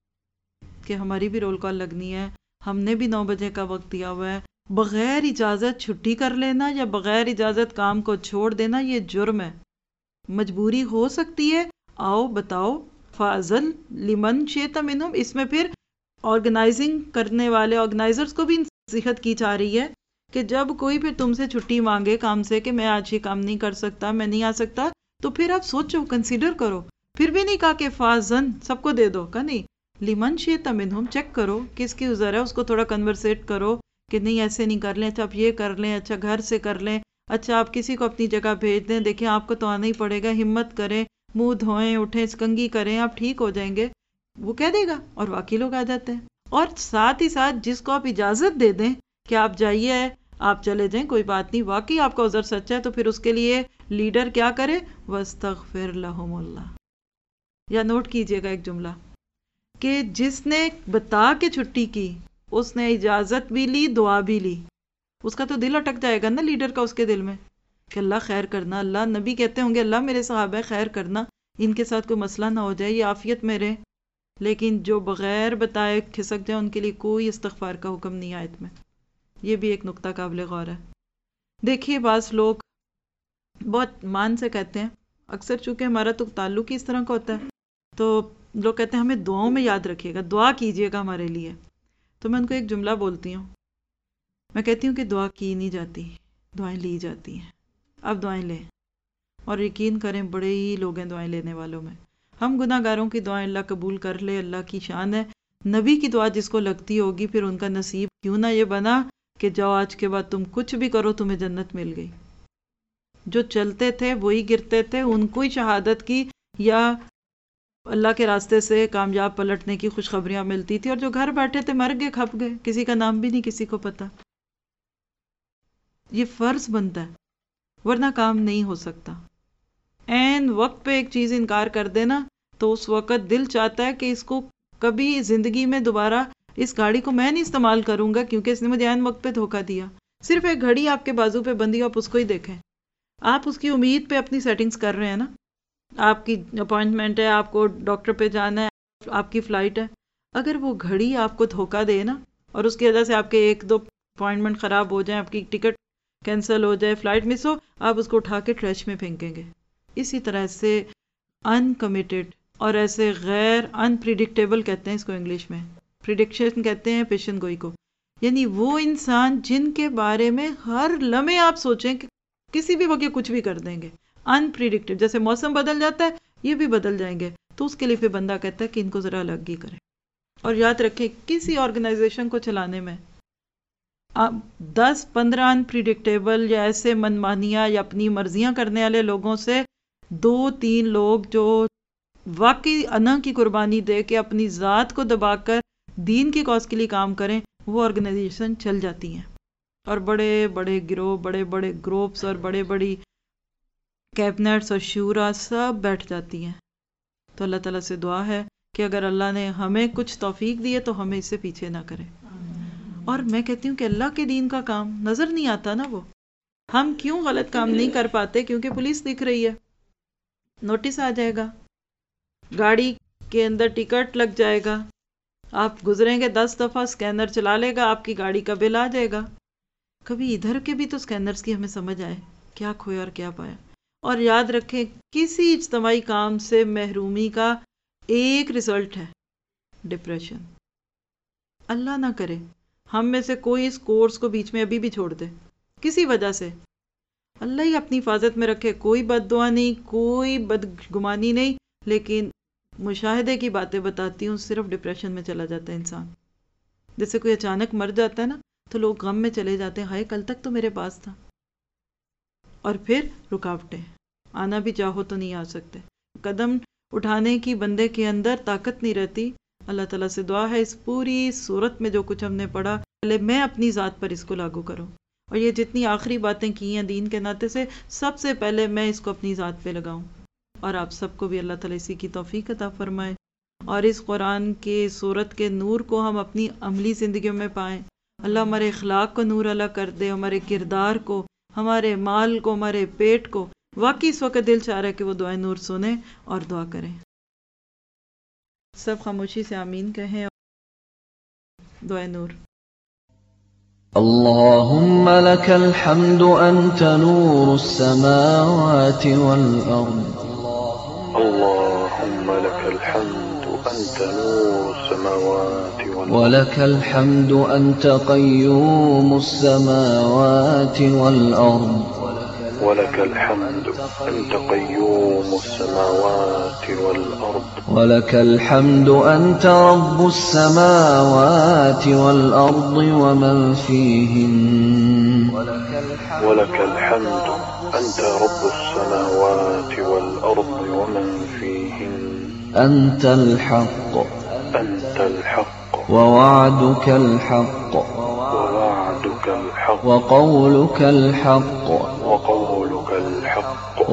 کہ ہماری بھی رول کال لگنی ہے، ہم نے بھی نو بجے کا وقت دیا ہوا ہے، بغیر اجازت چھٹی کر لینا یا بغیر اجازت کام کو چھوڑ دینا یہ جرم ہے۔ مجبوری ہو سکتی ہے، آؤ بتاؤ، فاضل لمن شئت منہم، اس میں پھر آرگنائزنگ کرنے والے آرگنائزرز کو بھی نصیحت کی جا رہی ہے کہ جب کوئی پھر تم سے چھٹی مانگے کام سے کہ میں آج یہ کام نہیں کر سکتا، میں نہیں آ سکتا، تو پھر آپ سوچو، کنسیڈر کرو۔ پھر بھی نہیں کہا کہ فاضن سب کو دے دو، کہ نہیں، لمن شئت منہم، چیک کرو کس کی عذر ہے، اس کو تھوڑا کنورسیٹ کرو کہ نہیں ایسے نہیں کر لیں، اچھا آپ یہ کر لیں، اچھا گھر سے کر لیں، اچھا آپ کسی کو اپنی جگہ بھیج دیں، دیکھیں آپ کو تو آنا ہی پڑے گا، ہمت کریں، منہ دھوئیں، اٹھیں، کنگھی کریں، آپ ٹھیک ہو جائیں گے۔ وہ کہہ دے گا اور واقعی لوگ آ جاتے ہیں۔ اور ساتھ ہی ساتھ جس کو آپ اجازت دے دیں کہ آپ جائیے، آپ چلے جائیں، کوئی بات نہیں، واقعی آپ کا عذر سچا ہے، تو پھر اس کے لیے لیڈر کیا کرے؟ وَاسْتَغْفِرْ لَهُمُ اللَّهُ۔ یا نوٹ کیجئے گا ایک جملہ کہ جس نے بتا کے چھٹی کی اس نے اجازت بھی لی، دعا بھی لی، اس کا تو دل اٹک جائے گا نا لیڈر کا، اس کے دل میں کہ اللہ خیر کرنا، اللہ نبی کہتے ہوں گے اللہ میرے صحابہ خیر کرنا، ان کے ساتھ کوئی مسئلہ نہ ہو جائے، یہ عافیت میں رہے۔ لیکن جو بغیر بتائے کھسک جائے ان کے لیے کوئی استغفار کا حکم نہیں آیت میں۔ یہ بھی ایک نقطہ قابل غور ہے۔ دیکھیے بعض لوگ بہت مان سے کہتے ہیں، اکثر چونکہ ہمارا تو تعلق ہی اس طرح کا ہوتا ہے، تو لوگ کہتے ہیں ہمیں دعاؤں میں یاد رکھیے گا، دعا کیجئے گا ہمارے لیے۔ تو میں ان کو ایک جملہ بولتی ہوں، میں کہتی ہوں کہ دعا کی نہیں جاتی، دعائیں لی جاتی ہیں۔ اب دعائیں لیں، اور یقین کریں بڑے ہی لوگ ہیں دعائیں لینے والوں میں۔ ہم گناہ گاروں کی دعائیں اللہ قبول کر لے، اللہ کی شان ہے۔ نبی کی دعا جس کو لگتی ہوگی پھر ان کا نصیب کیوں نہ یہ بنا کہ جاؤ آج کے بعد تم کچھ بھی کرو تمہیں جنت مل گئی۔ جو چلتے تھے وہی گرتے تھے، ان کو ہی شہادت کی یا اللہ کے راستے سے کامیاب پلٹنے کی خوشخبریاں ملتی تھی، اور جو گھر بیٹھے تھے مر گئے، کھپ گئے، کسی کا نام بھی نہیں کسی کو پتا۔ یہ فرض بنتا ہے ورنہ کام نہیں ہو سکتا۔ این وقت پہ ایک چیز انکار کر دینا تو اس وقت دل چاہتا ہے کہ اس کو کبھی زندگی میں دوبارہ اس گاڑی کو میں نہیں استعمال کروں گا کیونکہ اس نے مجھے عین وقت پہ دھوکہ دیا۔ صرف ایک گھڑی آپ کے بازو پہ بندی، آپ اس کو ہی دیکھیں، آپ اس کی امید پہ اپنی سیٹنگز کر رہے ہیں نا، آپ کی اپوائنٹمنٹ ہے، آپ کو ڈاکٹر پہ جانا ہے، آپ کی فلائٹ ہے، اگر وہ گھڑی آپ کو دھوکہ دے نا اور اس کی وجہ سے آپ کے ایک دو اپوائنٹمنٹ خراب ہو جائیں، آپ کی ٹکٹ کینسل ہو جائے، فلائٹ مس ہو، آپ اس کو اٹھا کے ٹریش میں پھینکیں گے. اسی طرح سے ان کمیٹڈ اور ایسے غیر ان پریڈکٹیبل کہتے ہیں اس کو انگلش میں، پریڈکشن کہتے ہیں پیشن گوئی کو، یعنی وہ انسان جن کے بارے میں ہر لمحے آپ سوچیں کہ کسی بھی وقت کچھ بھی کر دیں گے، ان پریڈکٹیبل. جیسے موسم بدل جاتا ہے یہ بھی بدل جائیں گے، تو اس کے لیے پھر بندہ کہتا ہے کہ ان کو ذرا الگ ہی کریں. اور یاد رکھیں کسی آرگنائزیشن کو چلانے میں دس پندرہ ان پریڈکٹیبل یا ایسے منمانیاں یا اپنی مرضیاں کرنے والے لوگوں سے دو تین لوگ جو واقعی انا کی قربانی دے کے اپنی ذات کو دبا کر دین کی کاز کے لیے کام کریں، وہ آرگنائزیشن چل جاتی ہیں. اور بڑے بڑے گروہ، بڑے بڑے گروپس اور بڑے بڑی کیبنٹس اور شورا سب بیٹھ جاتی ہیں. تو اللہ تعالیٰ سے دعا ہے کہ اگر اللہ نے ہمیں کچھ توفیق دی ہے تو ہمیں اس سے پیچھے نہ کرے. اور میں کہتی ہوں کہ اللہ کے دین کا کام نظر نہیں آتا نا، وہ ہم کیوں غلط کام نہیں کر پاتے؟ کیونکہ پولیس دکھ رہی ہے، نوٹس آ جائے گا، گاڑی کے اندر ٹکٹ لگ جائے گا، آپ گزریں گے دس دفعہ اسکینر چلا لے گا، آپ کی گاڑی کا بل آ جائے گا. کبھی ادھر کے بھی تو اسکینرز کی ہمیں سمجھ آئے کیا کھویا اور کیا پایا. اور یاد رکھیں کسی اجتماعی کام سے محرومی کا ایک رزلٹ ہے ڈپریشن. اللہ نہ کرے ہم میں سے کوئی اس کورس کو بیچ میں ابھی بھی چھوڑ دے کسی وجہ سے، اللہ ہی اپنی حفاظت میں رکھے. کوئی بد دعا نہیں، کوئی بدگمانی نہیں، لیکن مشاہدے کی باتیں بتاتی ہوں، صرف ڈپریشن میں چلا جاتا ہے انسان. جیسے کوئی اچانک مر جاتا ہے نا تو لوگ غم میں چلے جاتے ہیں، ہائے کل تک تو میرے پاس تھا. اور پھر رکاوٹیں، آنا بھی چاہو تو نہیں آ سکتے، قدم اٹھانے کی بندے کے اندر طاقت نہیں رہتی. اللہ تعالیٰ سے دعا ہے اس پوری صورت میں جو کچھ ہم نے پڑھا پہلے میں اپنی ذات پر اس کو لاگو کروں، اور یہ جتنی آخری باتیں کی ہیں دین کے ناطے سے سب سے پہلے میں اس کو اپنی ذات پہ لگاؤں. اور آپ سب کو بھی اللہ تعالیٰ اسی کی توفیق عطا فرمائے، اور اس قرآن کے صورت کے نور کو ہم اپنی عملی زندگیوں میں پائیں. اللہ ہمارے اخلاق کو نور علا کر دے، ہمارے کردار کو، ہمارے مال کو، ہمارے پیٹ کو. واقعی اس وقت دل چاہ رہا ہے کہ وہ دعائیں نور سنیں اور دعا کریں. سب خاموشی سے آمین کہیں. دعائیں نور. اللهم لك الحمد أنت نور السماوات والأرض. اللهم لك الحمد أنت نور السماوات والأرض. ولك الحمد أنت قيوم السماوات والأرض. ولك الحمد أنت قيوم السماوات والأرض. ولك الحمد أنت رب السماوات والأرض ومن فيهن. ولك الحمد أنت رب السماوات والأرض ومن فيهن. أنت الحق أنت الحق ووعدك الحق ووعدك الحق وقولك الحق وقولك الحق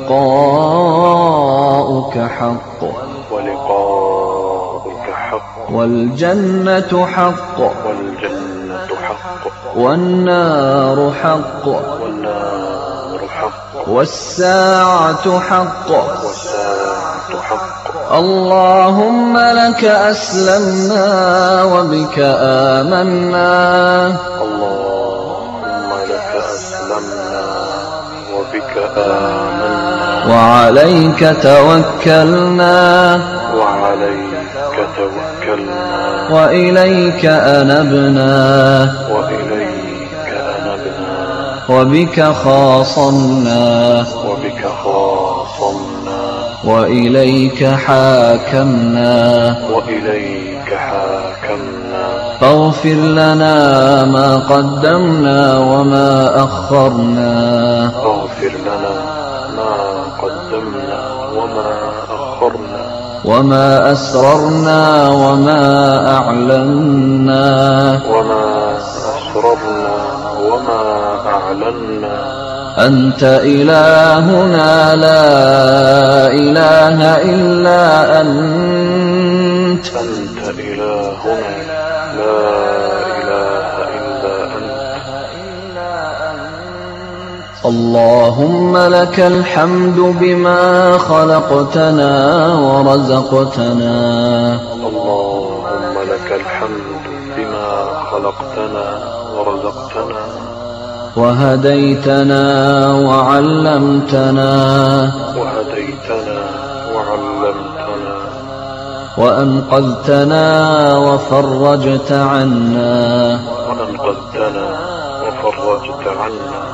ولقاؤك حق ولقاؤك حق والجنة حق والجنة حق والنار حق والنار حق والساعة حق والساعة حق. اللهم لك أسلمنا وبك آمنا. اللهم لك أسلمنا وبك آمنا وعليك توكلنا وعليك توكلنا وإليك أنبنا وإليك أنبنا وبك خاصمنا وبك خاصمنا وإليك حاكمنا وإليك حاكمنا. فاغفر لنا ما قدمنا وما أخرنا. فاغفر لنا ما قدمنا وما أخرنا وما أسررنا وما أعلنا وما أسررنا وما أعلنا. أنت إلهنا لا إله إلا أنت. أنت إلهنا لا إله إلا أنت. اللهم لك الحمد بما خلقتنا ورزقتنا اللهم لك الحمد بما خلقتنا ورزقتنا وهديتنا وعلمتنا وهديتنا وعلمتنا وأنقذتنا وفرجت عنا وأنقذتنا وفرجت عنا